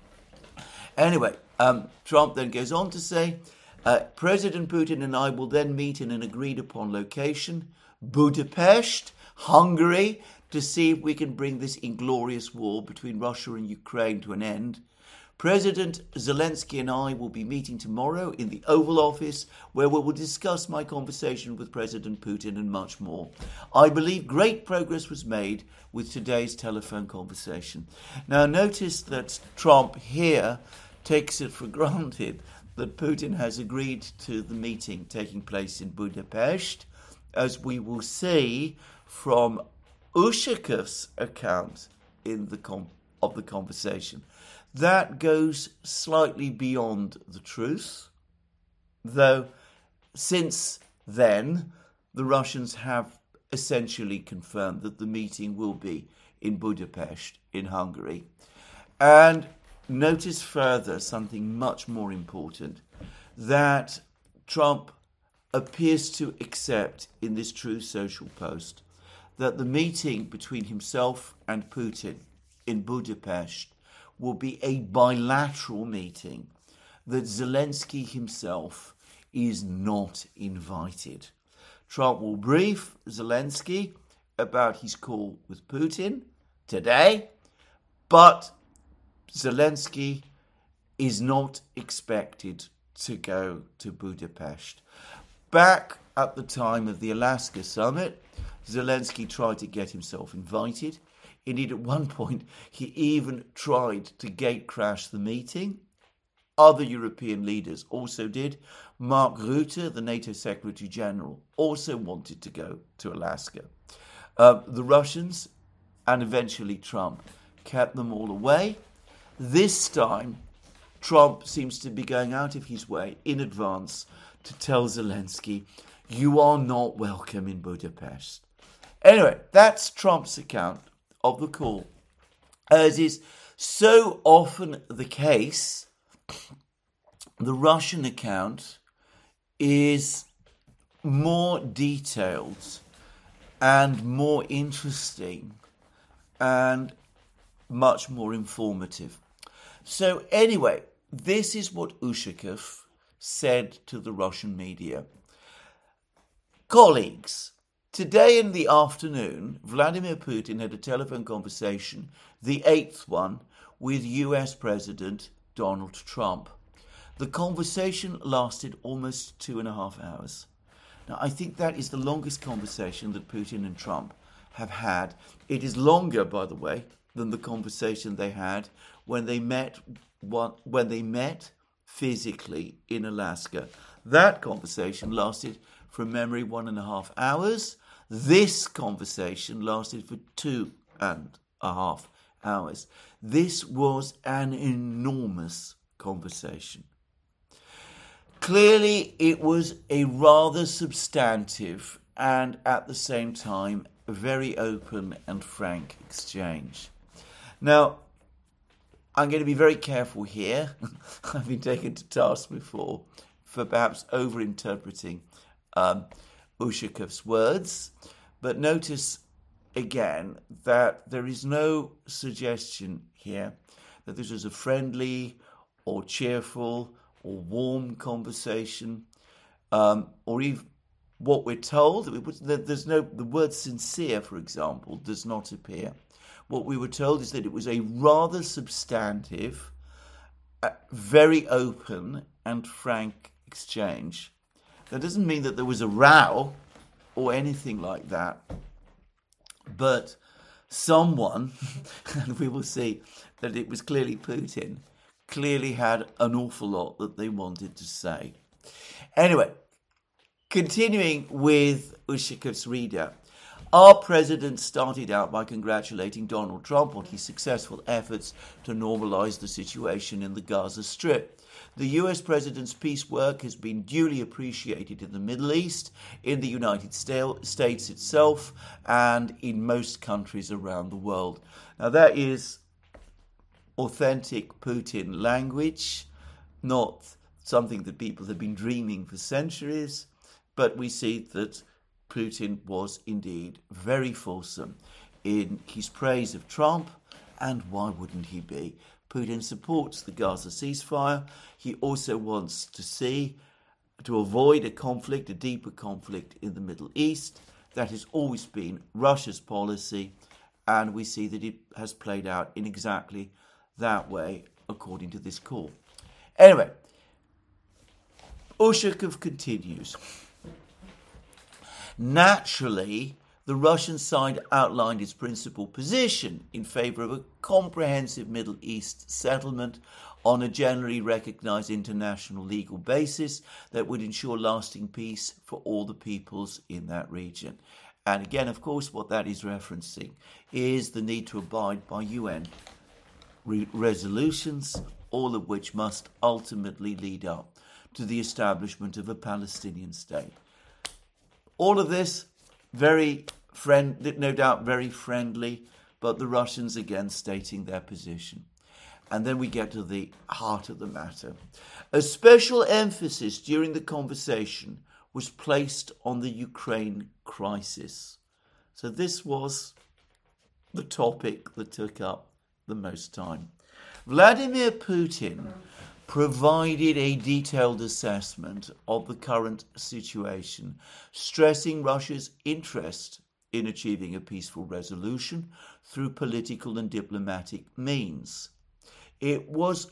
Anyway, Trump then goes on to say, President Putin and I will then meet in an agreed upon location, Budapest, Hungary, to see if we can bring this inglorious war between Russia and Ukraine to an end. President Zelensky and I will be meeting tomorrow in the Oval Office, where we will discuss my conversation with President Putin and much more. I believe great progress was made with today's telephone conversation. Now, notice that Trump here takes it for granted that Putin has agreed to the meeting taking place in Budapest, as we will see from Ushakov's account of the conversation. That goes slightly beyond the truth, though since then the Russians have essentially confirmed that the meeting will be in Budapest, in Hungary. And notice further something much more important, that Trump appears to accept in this Truth Social post that the meeting between himself and Putin in Budapest will be a bilateral meeting, that Zelensky himself is not invited. Trump will brief Zelensky about his call with Putin today, but Zelensky is not expected to go to Budapest. Back at the time of the Alaska summit, Zelensky tried to get himself invited. Indeed, at one point, he even tried to gatecrash the meeting. Other European leaders also did. Mark Rutte, the NATO Secretary General, also wanted to go to Alaska. The Russians, and eventually Trump, kept them all away. This time, Trump seems to be going out of his way in advance to tell Zelensky, you are not welcome in Budapest. Anyway, that's Trump's account of the call. As is so often the case, the Russian account is more detailed and more interesting and much more informative. So anyway, this is what Ushakov said to the Russian media. Colleagues, today in the afternoon, Vladimir Putin had a telephone conversation, the 8th one, with US President Donald Trump. The conversation lasted almost 2.5 hours. Now, I think that is the longest conversation that Putin and Trump have had. It is longer, by the way, than the conversation they had when they met physically in Alaska. That conversation lasted, from memory, 1.5 hours. This conversation lasted for 2.5 hours. This was an enormous conversation. Clearly, it was a rather substantive and at the same time a very open and frank exchange. Now, I'm going to be very careful here. I've been taken to task before for perhaps over-interpreting Ushakov's words, but notice again that there is no suggestion here that this was a friendly or cheerful or warm conversation, or even what we're told. There's no, the word sincere, for example, does not appear. What we were told is that it was a rather substantive, very open and frank exchange. That doesn't mean that there was a row or anything like that, but someone, and we will see that it was clearly Putin, clearly had an awful lot that they wanted to say. Anyway, continuing with Ushakov's readout. Our president started out by congratulating Donald Trump on his successful efforts to normalize the situation in the Gaza Strip. The US president's peace work has been duly appreciated in the Middle East, in the United States itself, and in most countries around the world. Now that is authentic Putin language, not something that people have been dreaming for centuries, but we see that Putin was indeed very fulsome in his praise of Trump, and why wouldn't he be? Putin supports the Gaza ceasefire. He also wants to avoid a conflict, a deeper conflict in the Middle East. That has always been Russia's policy, and we see that it has played out in exactly that way, according to this call. Anyway, Ushakov continues. Naturally, the Russian side outlined its principal position in favor of a comprehensive Middle East settlement on a generally recognized international legal basis that would ensure lasting peace for all the peoples in that region. And again, of course, what that is referencing is the need to abide by UN resolutions, all of which must ultimately lead up to the establishment of a Palestinian state. All of this, no doubt very friendly, but the Russians again stating their position. And then we get to the heart of the matter. A special emphasis during the conversation was placed on the Ukraine crisis. So this was the topic that took up the most time. Vladimir Putin provided a detailed assessment of the current situation, stressing Russia's interest in achieving a peaceful resolution through political and diplomatic means. It was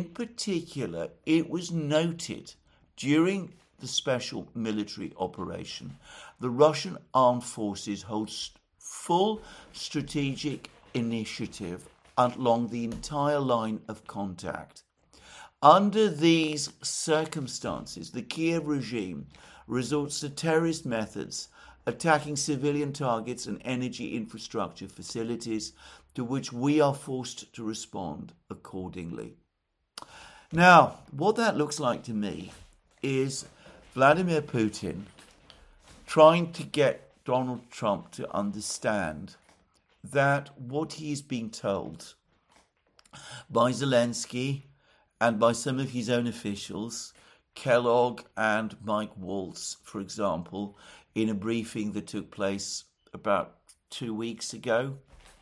noted during the special military operation, the Russian armed forces hold full strategic initiative along the entire line of contact. Under these circumstances, the Kiev regime resorts to terrorist methods, attacking civilian targets and energy infrastructure facilities, to which we are forced to respond accordingly. Now, what that looks like to me is Vladimir Putin trying to get Donald Trump to understand that what he is being told by Zelensky and by some of his own officials, Kellogg and Mike Waltz, for example, in a briefing that took place about 2 weeks ago,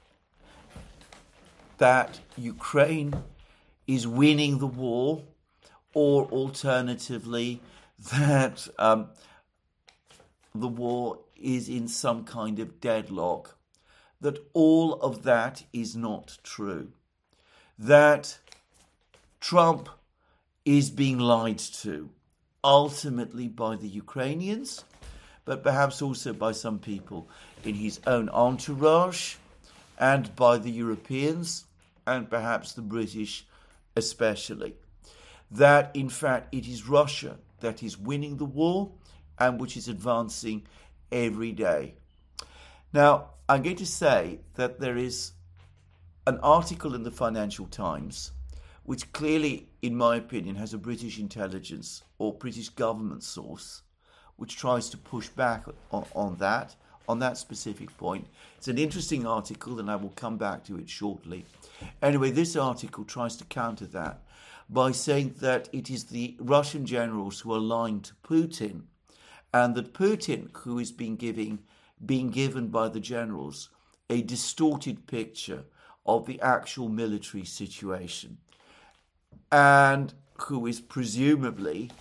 that Ukraine is winning the war, or alternatively, that the war is in some kind of deadlock, that all of that is not true, that Trump is being lied to, ultimately by the Ukrainians, but perhaps also by some people in his own entourage, and by the Europeans, and perhaps the British especially. That, in fact, it is Russia that is winning the war and which is advancing every day. Now, I'm going to say that there is an article in the Financial Times, which clearly, in my opinion, has a British intelligence or British government source, which tries to push back on that specific point. It's an interesting article, and I will come back to it shortly. Anyway, this article tries to counter that by saying that it is the Russian generals who are lying to Putin, and that Putin, who is being given by the generals a distorted picture of the actual military situation, and who presumably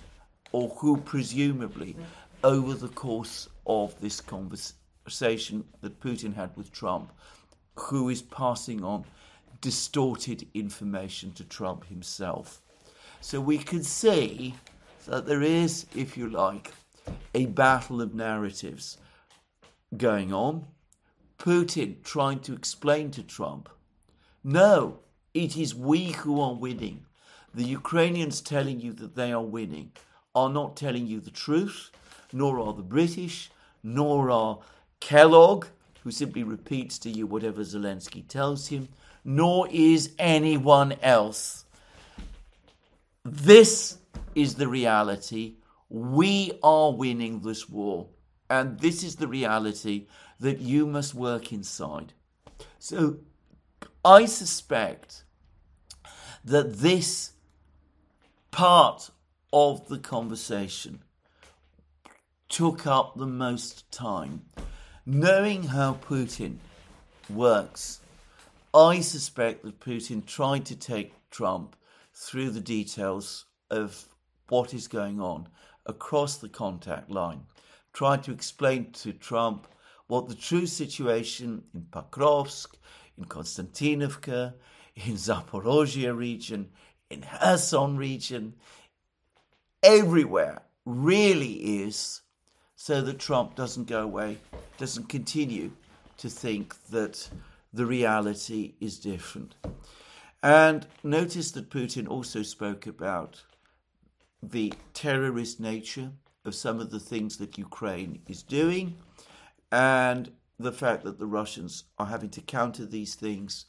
over the course of this conversation that Putin had with Trump, who is passing on distorted information to Trump himself. So we can see that there is, if you like, a battle of narratives going on. Putin trying to explain to Trump, no, it is we who are winning. The Ukrainians telling you that they are winning are not telling you the truth, nor are the British, nor are Kellogg, who simply repeats to you whatever Zelensky tells him, nor is anyone else. This is the reality. We are winning this war. And this is the reality that you must work inside. So I suspect that this part of the conversation took up the most time. Knowing how Putin works, I suspect that Putin tried to take Trump through the details of what is going on across the contact line, tried to explain to Trump what the true situation in Pokrovsk, in Konstantinovka, in Zaporozhye region, in Kherson region, everywhere really is, so that Trump doesn't go away, doesn't continue to think that the reality is different. And notice that Putin also spoke about the terrorist nature of some of the things that Ukraine is doing, and the fact that the Russians are having to counter these things.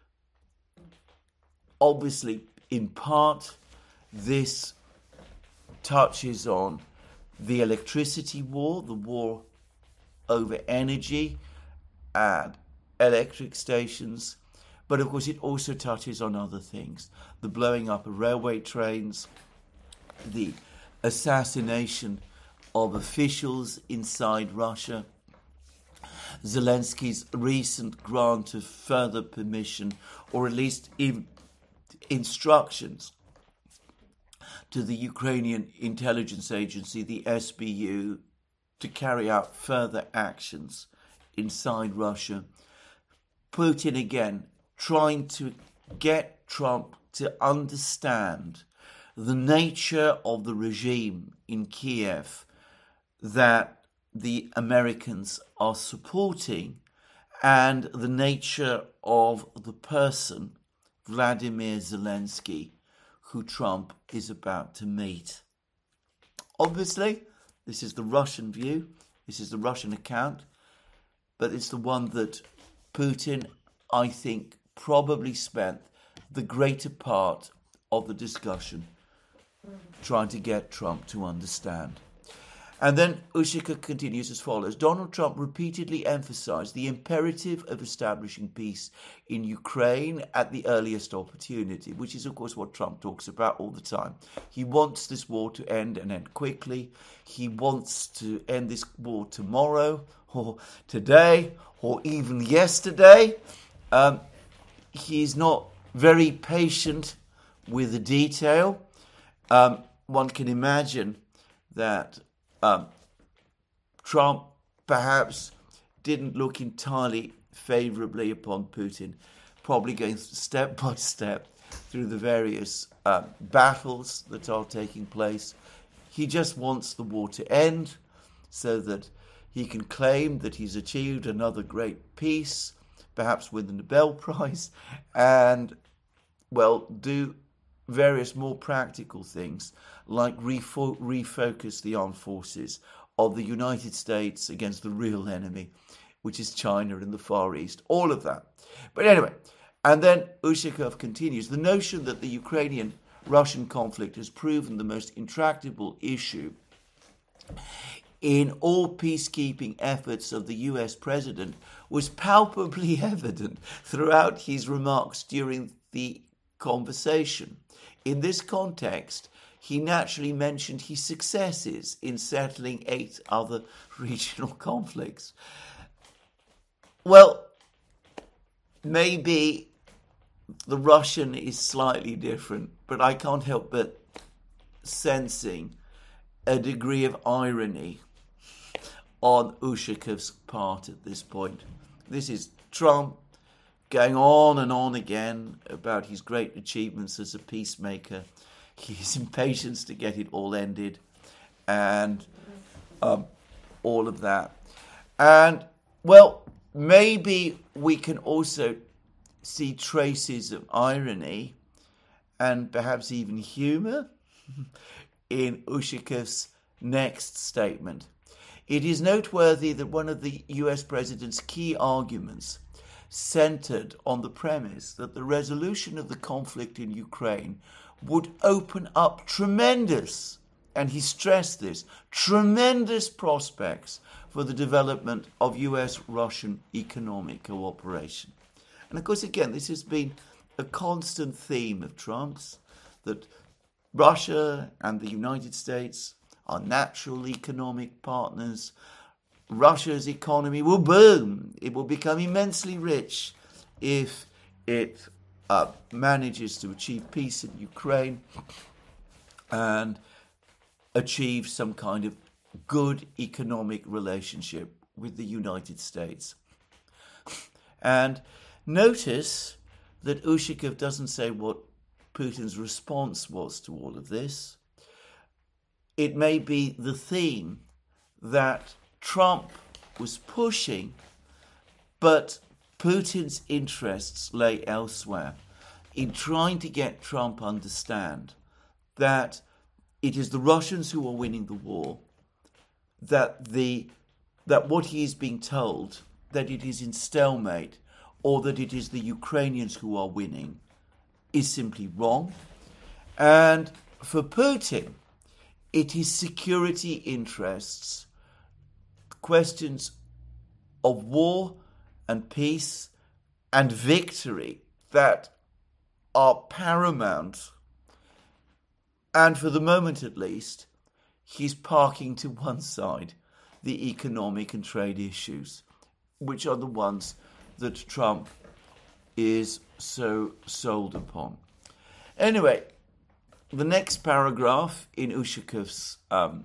Obviously, in part, this touches on the electricity war, the war over energy and electric stations. But of course, it also touches on other things. The blowing up of railway trains, the assassination of officials inside Russia, Zelensky's recent grant of further permission, or at least instructions to the Ukrainian intelligence agency, the SBU, to carry out further actions inside Russia. Putin again trying to get Trump to understand the nature of the regime in Kiev that the Americans are supporting, and the nature of the person, Vladimir Zelensky, who Trump is about to meet. Obviously, this is the Russian view, this is the Russian account, but it's the one that Putin, I think, probably spent the greater part of the discussion trying to get Trump to understand. And then Ushika continues as follows. Donald Trump repeatedly emphasized the imperative of establishing peace in Ukraine at the earliest opportunity, which is, of course, what Trump talks about all the time. He wants this war to end and end quickly. He wants to end this war tomorrow or today or even yesterday. He's not very patient with the detail. One can imagine that Trump perhaps didn't look entirely favorably upon Putin, probably going step by step through the various battles that are taking place. He just wants the war to end so that he can claim that he's achieved another great peace, perhaps win the Nobel Prize, and, well, do various more practical things like refocus the armed forces of the United States against the real enemy, which is China in the Far East, all of that. But anyway, And then Ushakov continues, the notion that the Ukrainian-Russian conflict has proven the most intractable issue in all peacekeeping efforts of the US president was palpably evident throughout his remarks during the conversation. In this context, he naturally mentioned his successes in settling 8 other regional conflicts. Well, maybe the Russian is slightly different, but I can't help but sensing a degree of irony on Ushakov's part at this point. This is Trump going on and on again about his great achievements as a peacemaker, his impatience to get it all ended, and all of that. And, well, maybe we can also see traces of irony and perhaps even humour in Ushakov's next statement. It is noteworthy that one of the US president's key arguments centred on the premise that the resolution of the conflict in Ukraine would open up tremendous, and he stressed this, tremendous prospects for the development of US-Russian economic cooperation. And of course, again, this has been a constant theme of Trump's, that Russia and the United States are natural economic partners. Russia's economy will boom. It will become immensely rich if it manages to achieve peace in Ukraine and achieve some kind of good economic relationship with the United States. And notice that Ushakov doesn't say what Putin's response was to all of this. It may be the theme that Trump was pushing, but Putin's interests lay elsewhere in trying to get Trump to understand that it is the Russians who are winning the war, that what he is being told, that it is in stalemate, or that it is the Ukrainians who are winning, is simply wrong. And for Putin, it is security interests, questions of war and peace and victory that are paramount. And for the moment at least, he's parking to one side the economic and trade issues, which are the ones that Trump is so sold upon. Anyway, the next paragraph in Ushakov's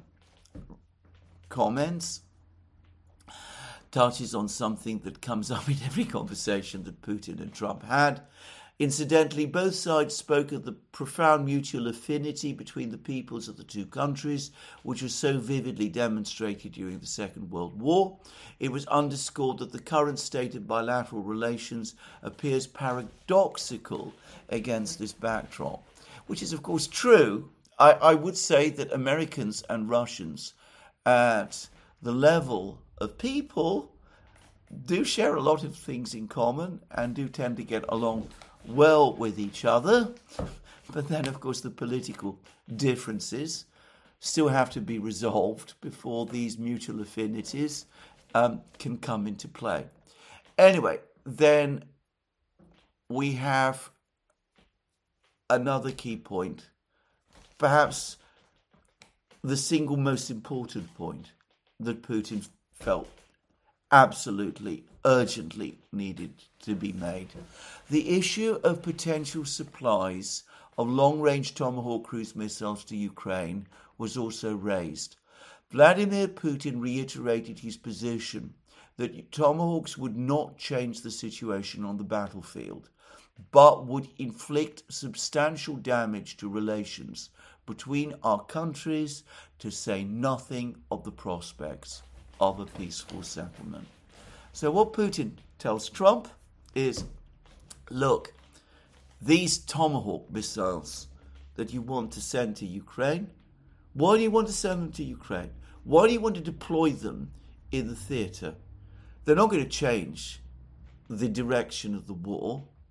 comments touches on something that comes up in every conversation that Putin and Trump had. Incidentally, both sides spoke of the profound mutual affinity between the peoples of the two countries, which was so vividly demonstrated during the Second World War. It was underscored that the current state of bilateral relations appears paradoxical against this backdrop, which is, of course, true. I would say that Americans and Russians at the level of people do share a lot of things in common and do tend to get along well with each other. But then, of course, the political differences still have to be resolved before these mutual affinities can come into play. Anyway, then we have another key point, perhaps the single most important point that Putin felt absolutely, urgently needed to be made. The issue of potential supplies of long-range Tomahawk cruise missiles to Ukraine was also raised. Vladimir Putin reiterated his position that Tomahawks would not change the situation on the battlefield, but would inflict substantial damage to relations between our countries, to say nothing of the prospects of a peaceful settlement. So what Putin tells Trump is, look, these Tomahawk missiles that you want to send to Ukraine, why do you want to send them to Ukraine? Why do you want to deploy them in the theatre? They're not going to change the direction of the war.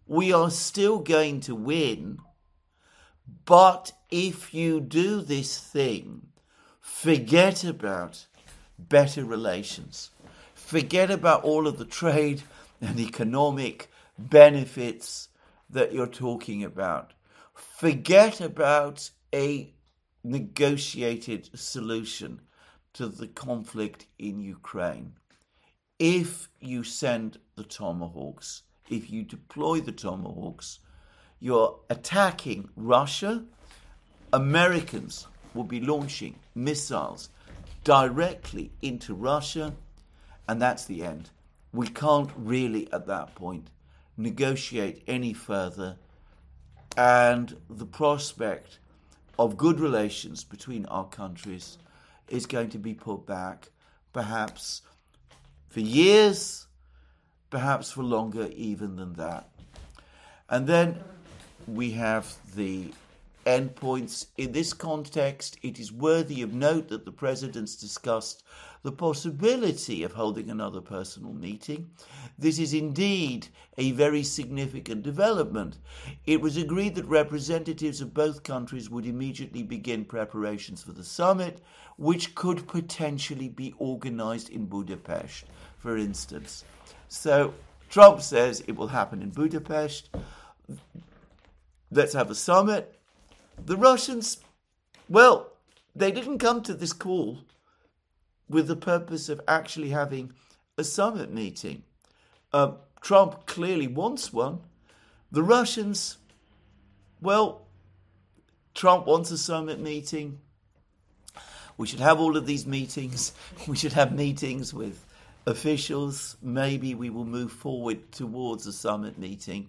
we are still going to win. But if you do this thing, forget about better relations. Forget about all of the trade and economic benefits that you're talking about. Forget about a negotiated solution to the conflict in Ukraine. If you send the Tomahawks, if you deploy the Tomahawks, you're attacking Russia. Americans will be launching missiles directly into Russia, and that's the end. We can't really, at that point, negotiate any further, and the prospect of good relations between our countries is going to be put back, perhaps for years, perhaps for longer even than that. And then we have the endpoints. In this context, it is worthy of note that the presidents discussed the possibility of holding another personal meeting. This is indeed a very significant development. It was agreed that representatives of both countries would immediately begin preparations for the summit, which could potentially be organized in Budapest, for instance. So Trump says it will happen in Budapest. Let's have a summit. The Russians, well, they didn't come to this call with the purpose of actually having a summit meeting. Trump clearly wants one. The Russians, well, Trump wants a summit meeting. We should have all of these meetings. We should have meetings with officials. Maybe we will move forward towards a summit meeting.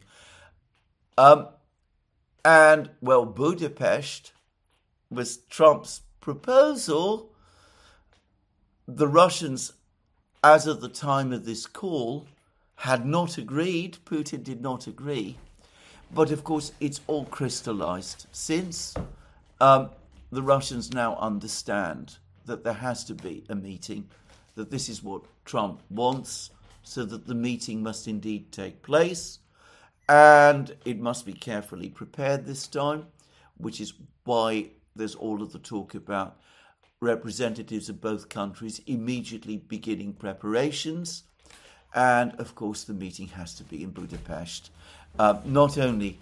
And, well, Budapest was Trump's proposal. The Russians, as of the time of this call, had not agreed. Putin did not agree. But, of course, it's all crystallized since. The Russians now understand that there has to be a meeting, that this is what Trump wants, so that the meeting must indeed take place. And it must be carefully prepared this time, which is why there's all of the talk about representatives of both countries immediately beginning preparations. And, of course, the meeting has to be in Budapest. Not only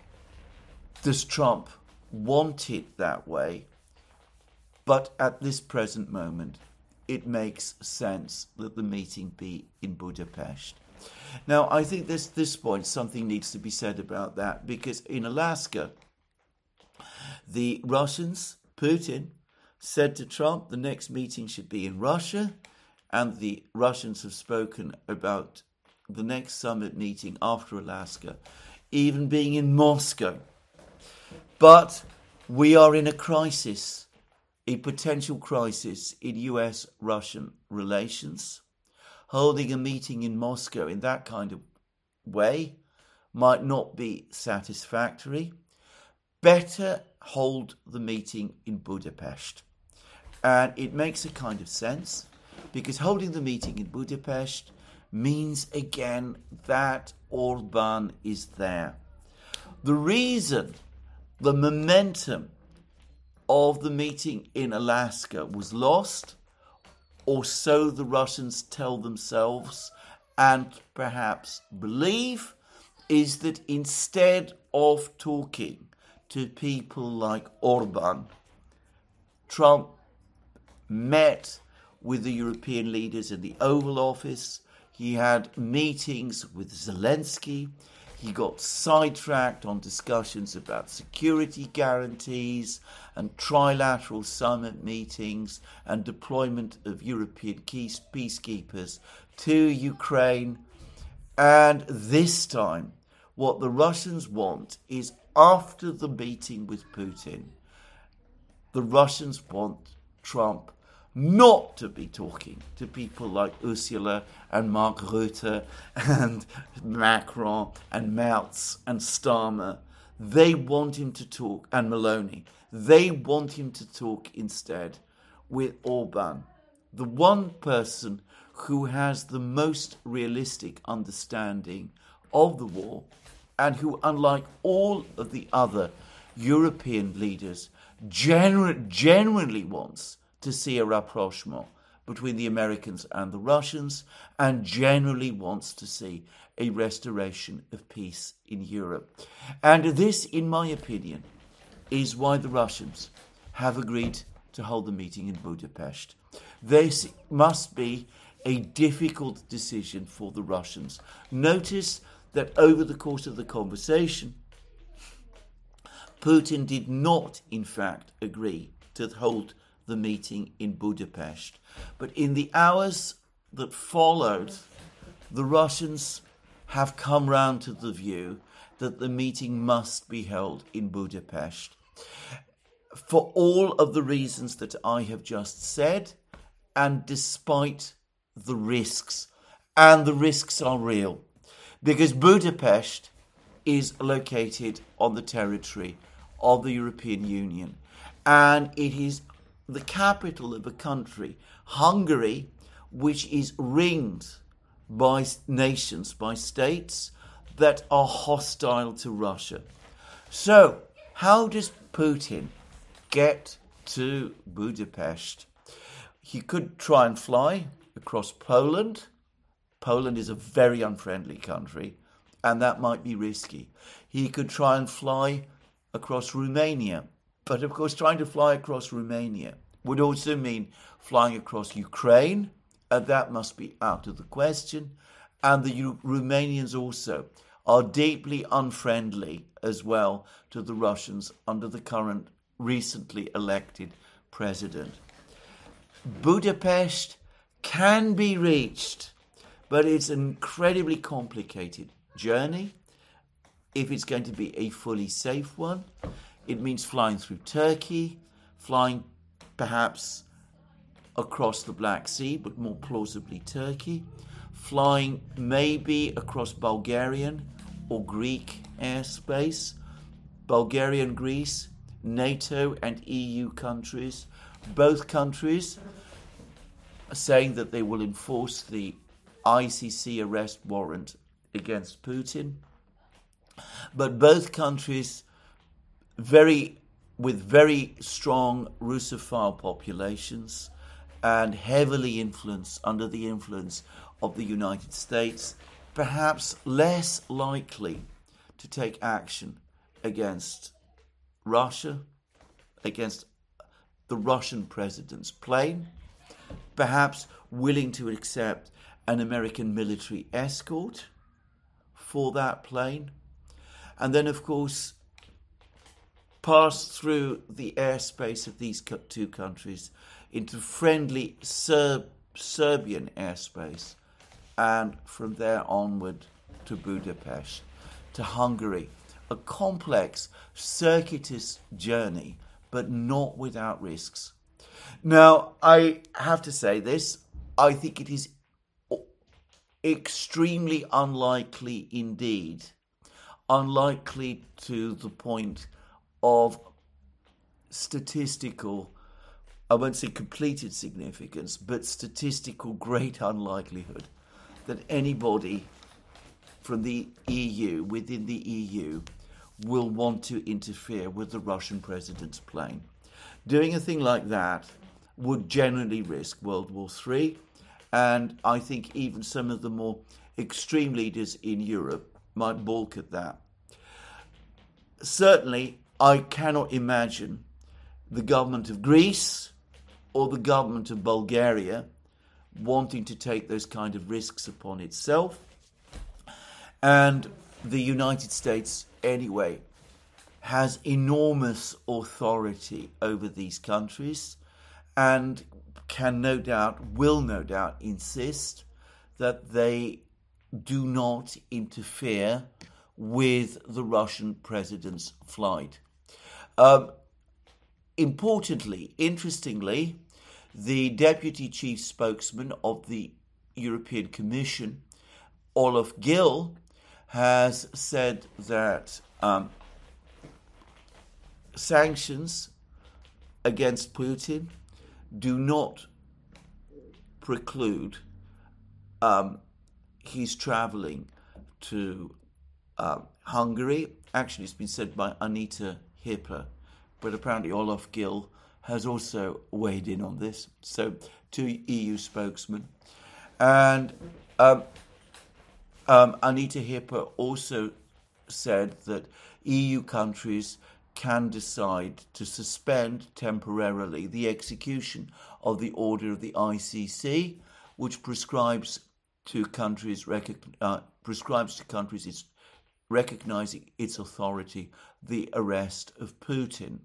does Trump want it that way, but at this present moment, it makes sense that the meeting be in Budapest. Now, I think this point, something needs to be said about that, because in Alaska, the Russians, Putin, said to Trump the next meeting should be in Russia, and the Russians have spoken about the next summit meeting after Alaska even being in Moscow. But we are in a crisis, a potential crisis in US-Russian relations. Holding a meeting in Moscow in that kind of way might not be satisfactory. Better hold the meeting in Budapest. And it makes a kind of sense, because holding the meeting in Budapest means again that Orban is there. The reason the momentum of the meeting in Alaska was lost, or so the Russians tell themselves and perhaps believe, is that instead of talking to people like Orban, Trump met with the European leaders in the Oval Office. He had meetings with Zelensky. He got sidetracked on discussions about security guarantees and trilateral summit meetings and deployment of European peacekeepers to Ukraine. And this time, what the Russians want is, after the meeting with Putin, the Russians want Trump not to be talking to people like Ursula and Mark Rutte and Macron and Merz and Starmer. They want him to talk, and Meloni. They want him to talk instead with Orban, the one person who has the most realistic understanding of the war and who, unlike all of the other European leaders, genuinely wants to see a rapprochement between the Americans and the Russians, and generally wants to see a restoration of peace in Europe. And this, in my opinion, is why the Russians have agreed to hold the meeting in Budapest. This must be a difficult decision for the Russians. Notice that over the course of the conversation, Putin did not, in fact, agree to hold the meeting in Budapest. But in the hours that followed, the Russians have come round to the view that the meeting must be held in Budapest. For all of the reasons that I have just said, and despite the risks, and the risks are real, because Budapest is located on the territory of the European Union, and it is the capital of a country, Hungary, which is ringed by nations, by states that are hostile to Russia. So, how does Putin get to Budapest? He could try and fly across Poland. Poland is a very unfriendly country, and that might be risky. He could try and fly across Romania. But of course, trying to fly across Romania would also mean flying across Ukraine, and that must be out of the question. And the Romanians also are deeply unfriendly as well to the Russians under the current recently elected president. Budapest can be reached, but it's an incredibly complicated journey. If it's going to be a fully safe one, it means flying through Turkey, flying perhaps across the Black Sea, but more plausibly Turkey, flying maybe across Bulgarian or Greek airspace. Bulgaria and Greece, NATO and EU countries, both countries are saying that they will enforce the ICC arrest warrant against Putin. But both countries with very strong Russophile populations and heavily under the influence of the United States, perhaps less likely to take action against Russia, against the Russian president's plane, perhaps willing to accept an American military escort for that plane, and then, of course, pass through the airspace of these two countries into friendly Serbian airspace, and from there onward to Budapest, to Hungary. A complex, circuitous journey, but not without risks. Now, I have to say this, I think it is extremely unlikely indeed, unlikely to the point of statistical, I won't say completed significance, but statistical great unlikelihood that anybody from the EU, within the EU, will want to interfere with the Russian president's plane. Doing a thing like that would generally risk World War III, and I think even some of the more extreme leaders in Europe might balk at that. Certainly, I cannot imagine the government of Greece or the government of Bulgaria wanting to take those kind of risks upon itself. And the United States, anyway, has enormous authority over these countries and will no doubt insist that they do not interfere with the Russian president's flight. Interestingly, the deputy chief spokesman of the European Commission, Olaf Gill, has said that sanctions against Putin do not preclude his travelling to Hungary. Actually, it's been said by Anita Hipper, but apparently Olaf Gill has also weighed in on this. So, two EU spokesmen. And Anita Hipper also said that EU countries can decide to suspend temporarily the execution of the order of the ICC, which prescribes to countries recognizing its authority the arrest of Putin.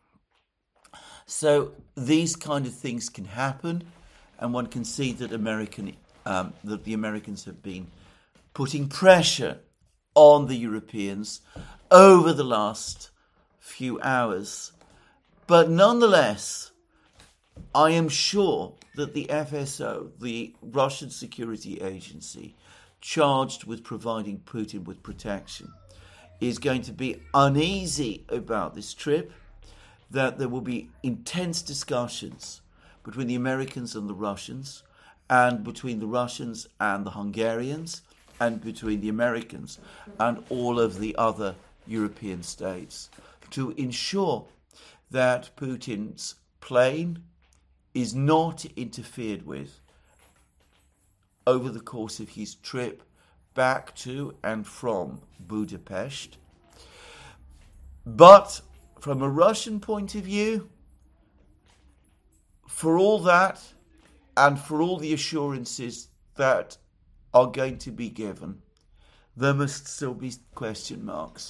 So these kind of things can happen, and one can see that that the Americans have been putting pressure on the Europeans over the last few hours. But nonetheless, I am sure that the FSO, the Russian security agency charged with providing Putin with protection, is going to be uneasy about this trip, that there will be intense discussions between the Americans and the Russians, and between the Russians and the Hungarians, and between the Americans and all of the other European states, to ensure that Putin's plane is not interfered with over the course of his trip back to and from Budapest. But from a Russian point of view, for all that and for all the assurances that are going to be given, there must still be question marks.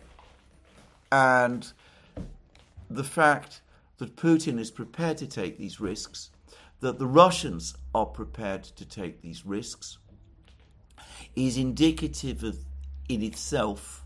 And the fact that Putin is prepared to take these risks, that the Russians are prepared to take these risks, is indicative in itself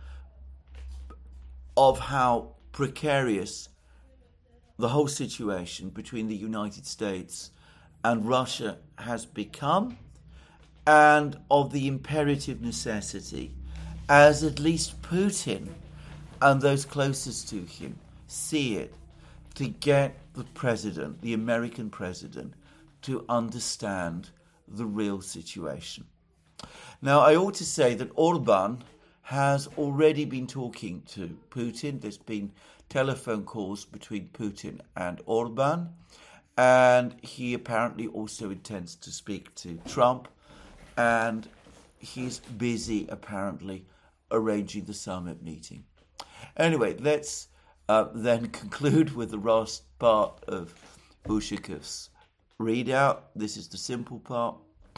of how precarious the whole situation between the United States and Russia has become, and of the imperative necessity, as at least Putin and those closest to him see it, to get the president, the American president, to understand the real situation. Now, I ought to say that Orban has already been talking to Putin. There's been telephone calls between Putin and Orban, and he apparently also intends to speak to Trump, and he's busy apparently arranging the summit meeting. Anyway, let's then conclude with the last part of Ushakov's readout. This is the simple part.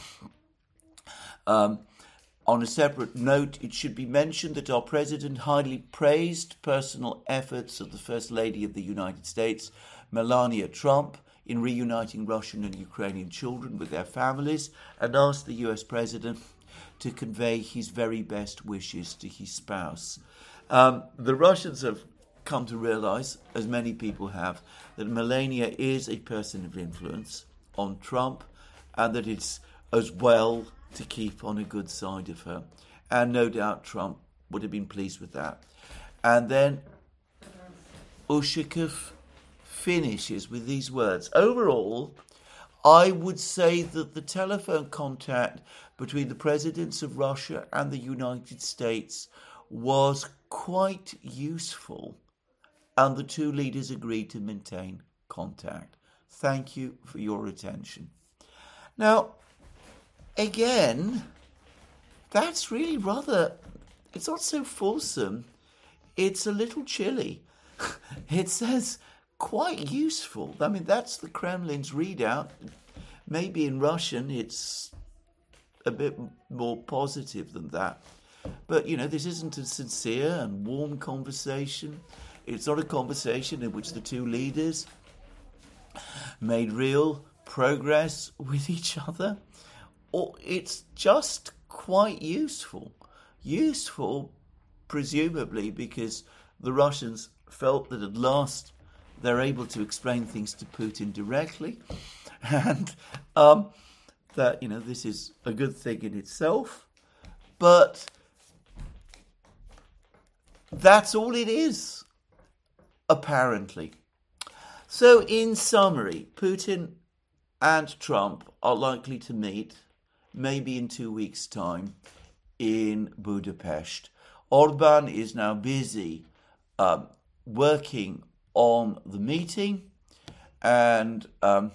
On a separate note, it should be mentioned that our president highly praised personal efforts of the First Lady of the United States, Melania Trump, in reuniting Russian and Ukrainian children with their families, and asked the US president to convey his very best wishes to his spouse. The Russians have come to realize, as many people have, that Melania is a person of influence on Trump, and that it's as well to keep on a good side of her. And no doubt Trump would have been pleased with that. And then Ushakov finishes with these words. Overall, I would say that the telephone contact between the presidents of Russia and the United States was quite useful, and the two leaders agreed to maintain contact. Thank you for your attention. Now, again, that's really it's not so fulsome. It's a little chilly. It says quite useful. I mean, that's the Kremlin's readout. Maybe in Russian it's a bit more positive than that. But, this isn't a sincere and warm conversation. It's not a conversation in which the two leaders made real progress with each other. Or it's just quite useful. Useful, presumably, because the Russians felt that at last they're able to explain things to Putin directly, and that, this is a good thing in itself. But that's all it is, apparently. So, in summary, Putin and Trump are likely to meet maybe in 2 weeks' time in Budapest Orban is now busy working on the meeting, and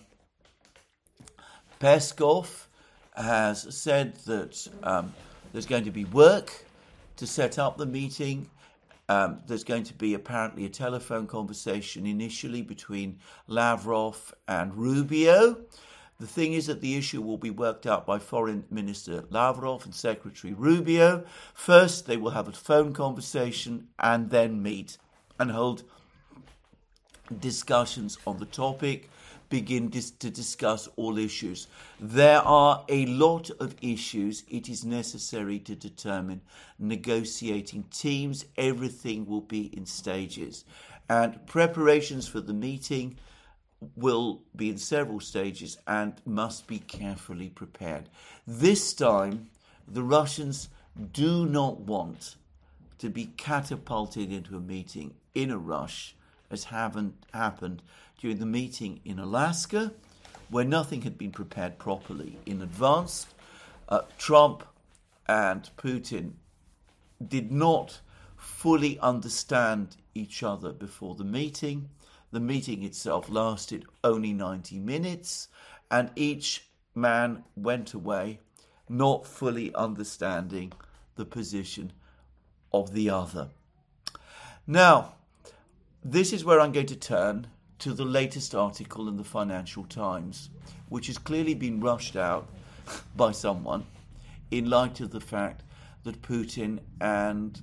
Peskov has said that there's going to be work to set up the meeting. There's going to be apparently a telephone conversation initially between Lavrov and Rubio. The thing is that the issue will be worked out by Foreign Minister Lavrov and Secretary Rubio. First, they will have a phone conversation and then meet and hold discussions on the topic, begin to discuss all issues. There are a lot of issues it is necessary to determine. Negotiating teams, everything will be in stages. And preparations for the meeting will be in several stages and must be carefully prepared. This time, the Russians do not want to be catapulted into a meeting in a rush, as happened during the meeting in Alaska, where nothing had been prepared properly in advance. Trump and Putin did not fully understand each other before the meeting. The meeting itself lasted only 90 minutes, and each man went away not fully understanding the position of the other. Now, this is where I'm going to turn to the latest article in the Financial Times, which has clearly been rushed out by someone in light of the fact that Putin and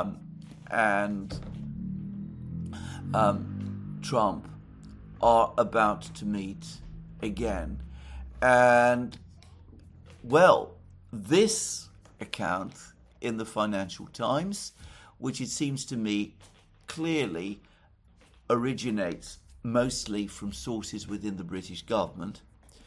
Trump are about to meet again. And, well, this account in the Financial Times, which it seems to me clearly originates mostly from sources within the British government,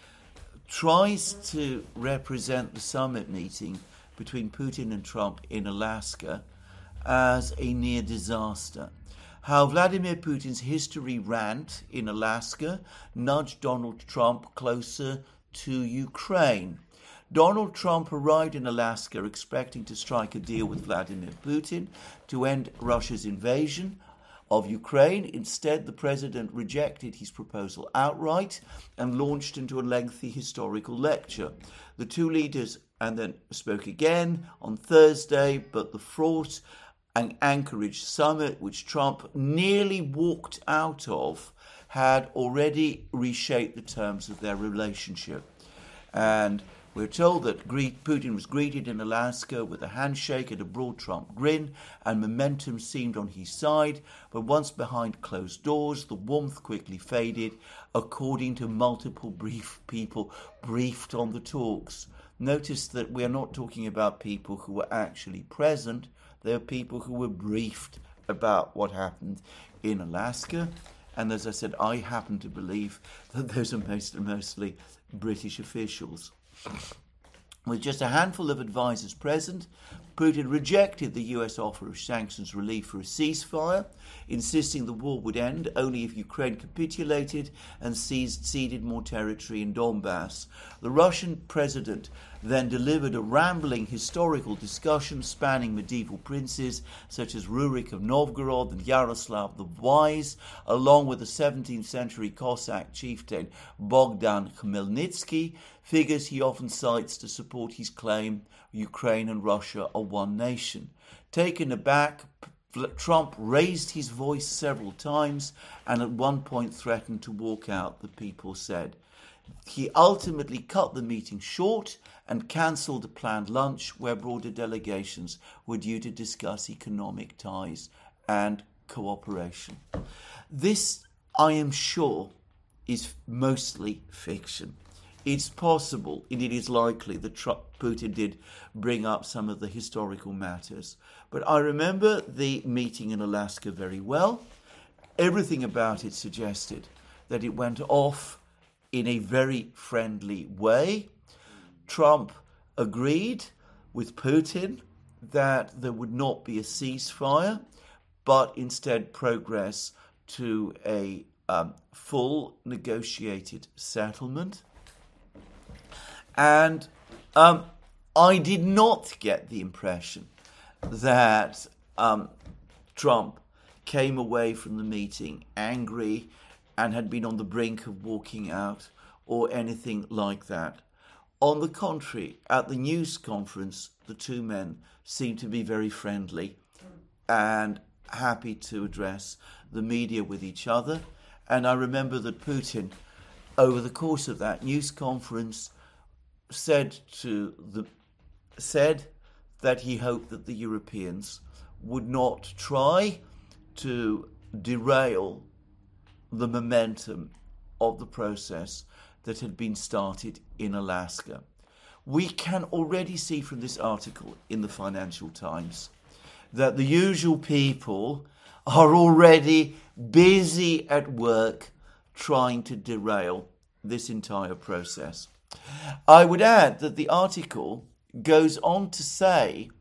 tries to represent the summit meeting between Putin and Trump in Alaska as a near disaster. How Vladimir Putin's history rant in Alaska nudged Donald Trump closer to Ukraine. Donald Trump arrived in Alaska expecting to strike a deal with Vladimir Putin to end Russia's invasion of Ukraine. Instead, the president rejected his proposal outright and launched into a lengthy historical lecture. The two leaders and then spoke again on Thursday, but the fraught and Anchorage summit, which Trump nearly walked out of, had already reshaped the terms of their relationship. And we're told that Putin was greeted in Alaska with a handshake and a broad Trump grin, and momentum seemed on his side, but once behind closed doors, the warmth quickly faded, according to multiple people briefed on the talks. Notice that we are not talking about people who were actually present. They are people who were briefed about what happened in Alaska. And as I said, I happen to believe that those are mostly British officials. With just a handful of advisers present, Putin rejected the US offer of sanctions relief for a ceasefire, insisting the war would end only if Ukraine capitulated and ceded more territory in Donbass. The Russian president then delivered a rambling historical discussion spanning medieval princes such as Rurik of Novgorod and Yaroslav the Wise, along with the 17th century Cossack chieftain Bogdan Khmelnytsky, figures he often cites to support his claim Ukraine and Russia are one nation. Taken aback, Trump raised his voice several times and at one point threatened to walk out, the people said. He ultimately cut the meeting short and cancelled a planned lunch where broader delegations were due to discuss economic ties and cooperation. This, I am sure, is mostly fiction. It's possible, and it is likely, that Putin did bring up some of the historical matters. But I remember the meeting in Alaska very well. Everything about it suggested that it went off in a very friendly way. Trump agreed with Putin that there would not be a ceasefire, but instead progress to a full negotiated settlement. And I did not get the impression that Trump came away from the meeting angry and had been on the brink of walking out or anything like that. On the contrary, at the news conference, the two men seemed to be very friendly and happy to address the media with each other. And I remember that Putin, over the course of that news conference, said that he hoped that the Europeans would not try to derail the momentum of the process that had been started in Alaska. We can already see from this article in the Financial Times that the usual people are already busy at work trying to derail this entire process. I would add that the article goes on to say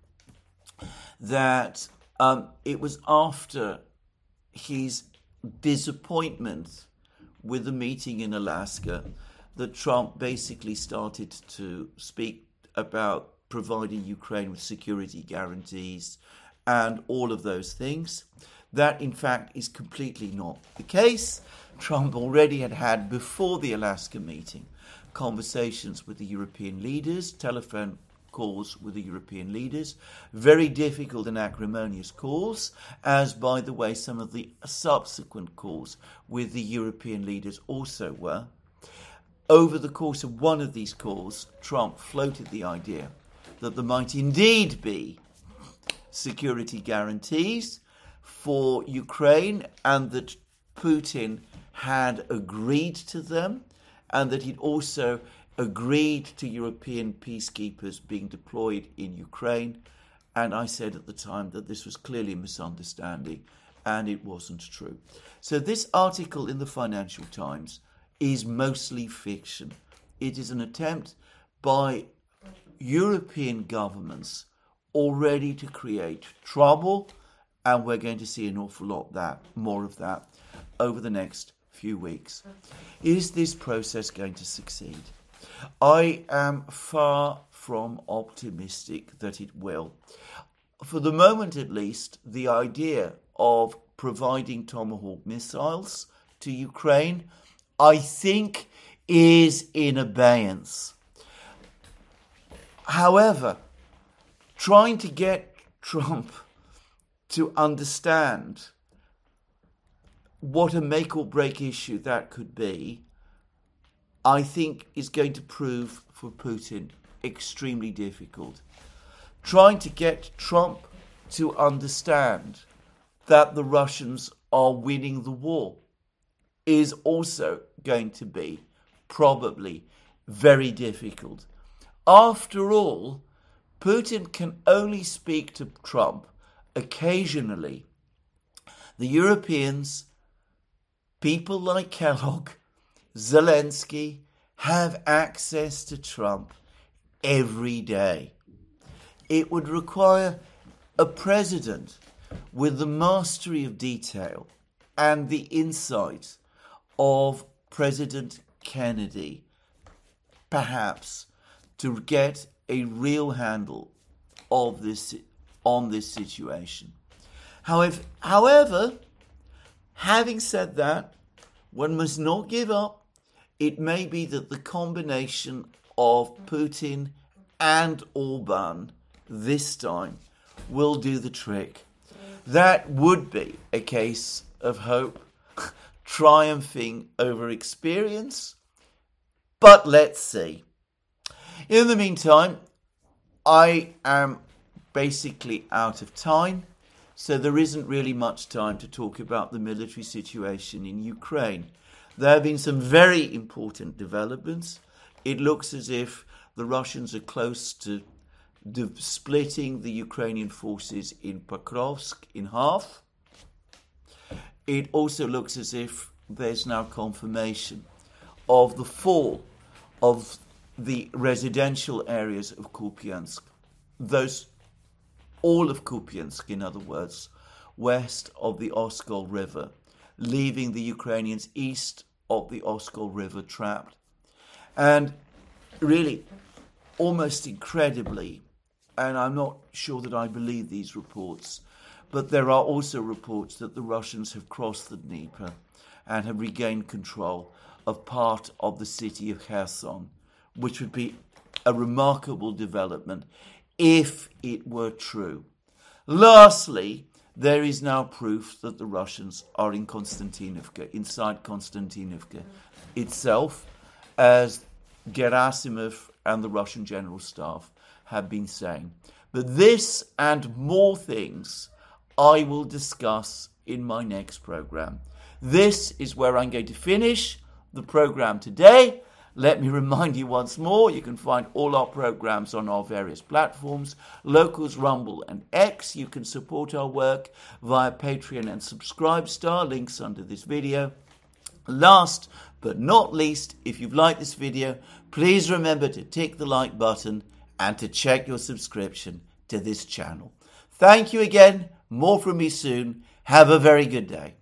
that it was after his disappointment with the meeting in Alaska that Trump basically started to speak about providing Ukraine with security guarantees and all of those things. That, in fact, is completely not the case. Trump already had before the Alaska meeting, conversations with the European leaders, telephone calls with the European leaders, very difficult and acrimonious calls, as, by the way, some of the subsequent calls with the European leaders also were. Over the course of one of these calls, Trump floated the idea that there might indeed be security guarantees for Ukraine and that Putin had agreed to them and that he'd also agreed to European peacekeepers being deployed in Ukraine. And I said at the time that this was clearly a misunderstanding and it wasn't true. So this article in the Financial Times is mostly fiction. It is an attempt by European governments already to create trouble, and we're going to see an awful lot more of that over the next few weeks. Is this process going to succeed? I am far from optimistic that it will. For the moment, at least, the idea of providing Tomahawk missiles to Ukraine, I think, is in abeyance. However, trying to get Trump to understand what a make or break issue that could be, I think is going to prove for Putin extremely difficult. Trying to get Trump to understand that the Russians are winning the war is also going to be probably very difficult. After all, Putin can only speak to Trump occasionally. The Europeans, people like Kellogg, Zelensky, have access to Trump every day. It would require a president with the mastery of detail and the insight of President Kennedy, perhaps, to get a real handle of this on this situation. However, having said that, one must not give up. It may be that the combination of Putin and Orban this time will do the trick. That would be a case of hope triumphing over experience, but let's see. In the meantime, I am basically out of time, so there isn't really much time to talk about the military situation in Ukraine. There have been some very important developments. It looks as if the Russians are close to splitting the Ukrainian forces in Pokrovsk in half. It also looks as if there's now confirmation of the fall of the residential areas of Kupiansk. All of Kupiansk, in other words, west of the Oskol River, leaving the Ukrainians east of the Oskol River trapped. And really, almost incredibly, and I'm not sure that I believe these reports, but there are also reports that the Russians have crossed the Dnieper and have regained control of part of the city of Kherson, which would be a remarkable development if it were true. Lastly, there is now proof that the Russians are in Konstantinovka, inside Konstantinovka itself, as Gerasimov and the Russian General Staff have been saying. But this and more things I will discuss in my next program. This is where I'm going to finish the program today. Let me remind you once more, you can find all our programs on our various platforms, Locals, Rumble and X. You can support our work via Patreon and Subscribestar, links under this video. Last but not least, if you've liked this video, please remember to tick the like button and to check your subscription to this channel. Thank you again. More from me soon. Have a very good day.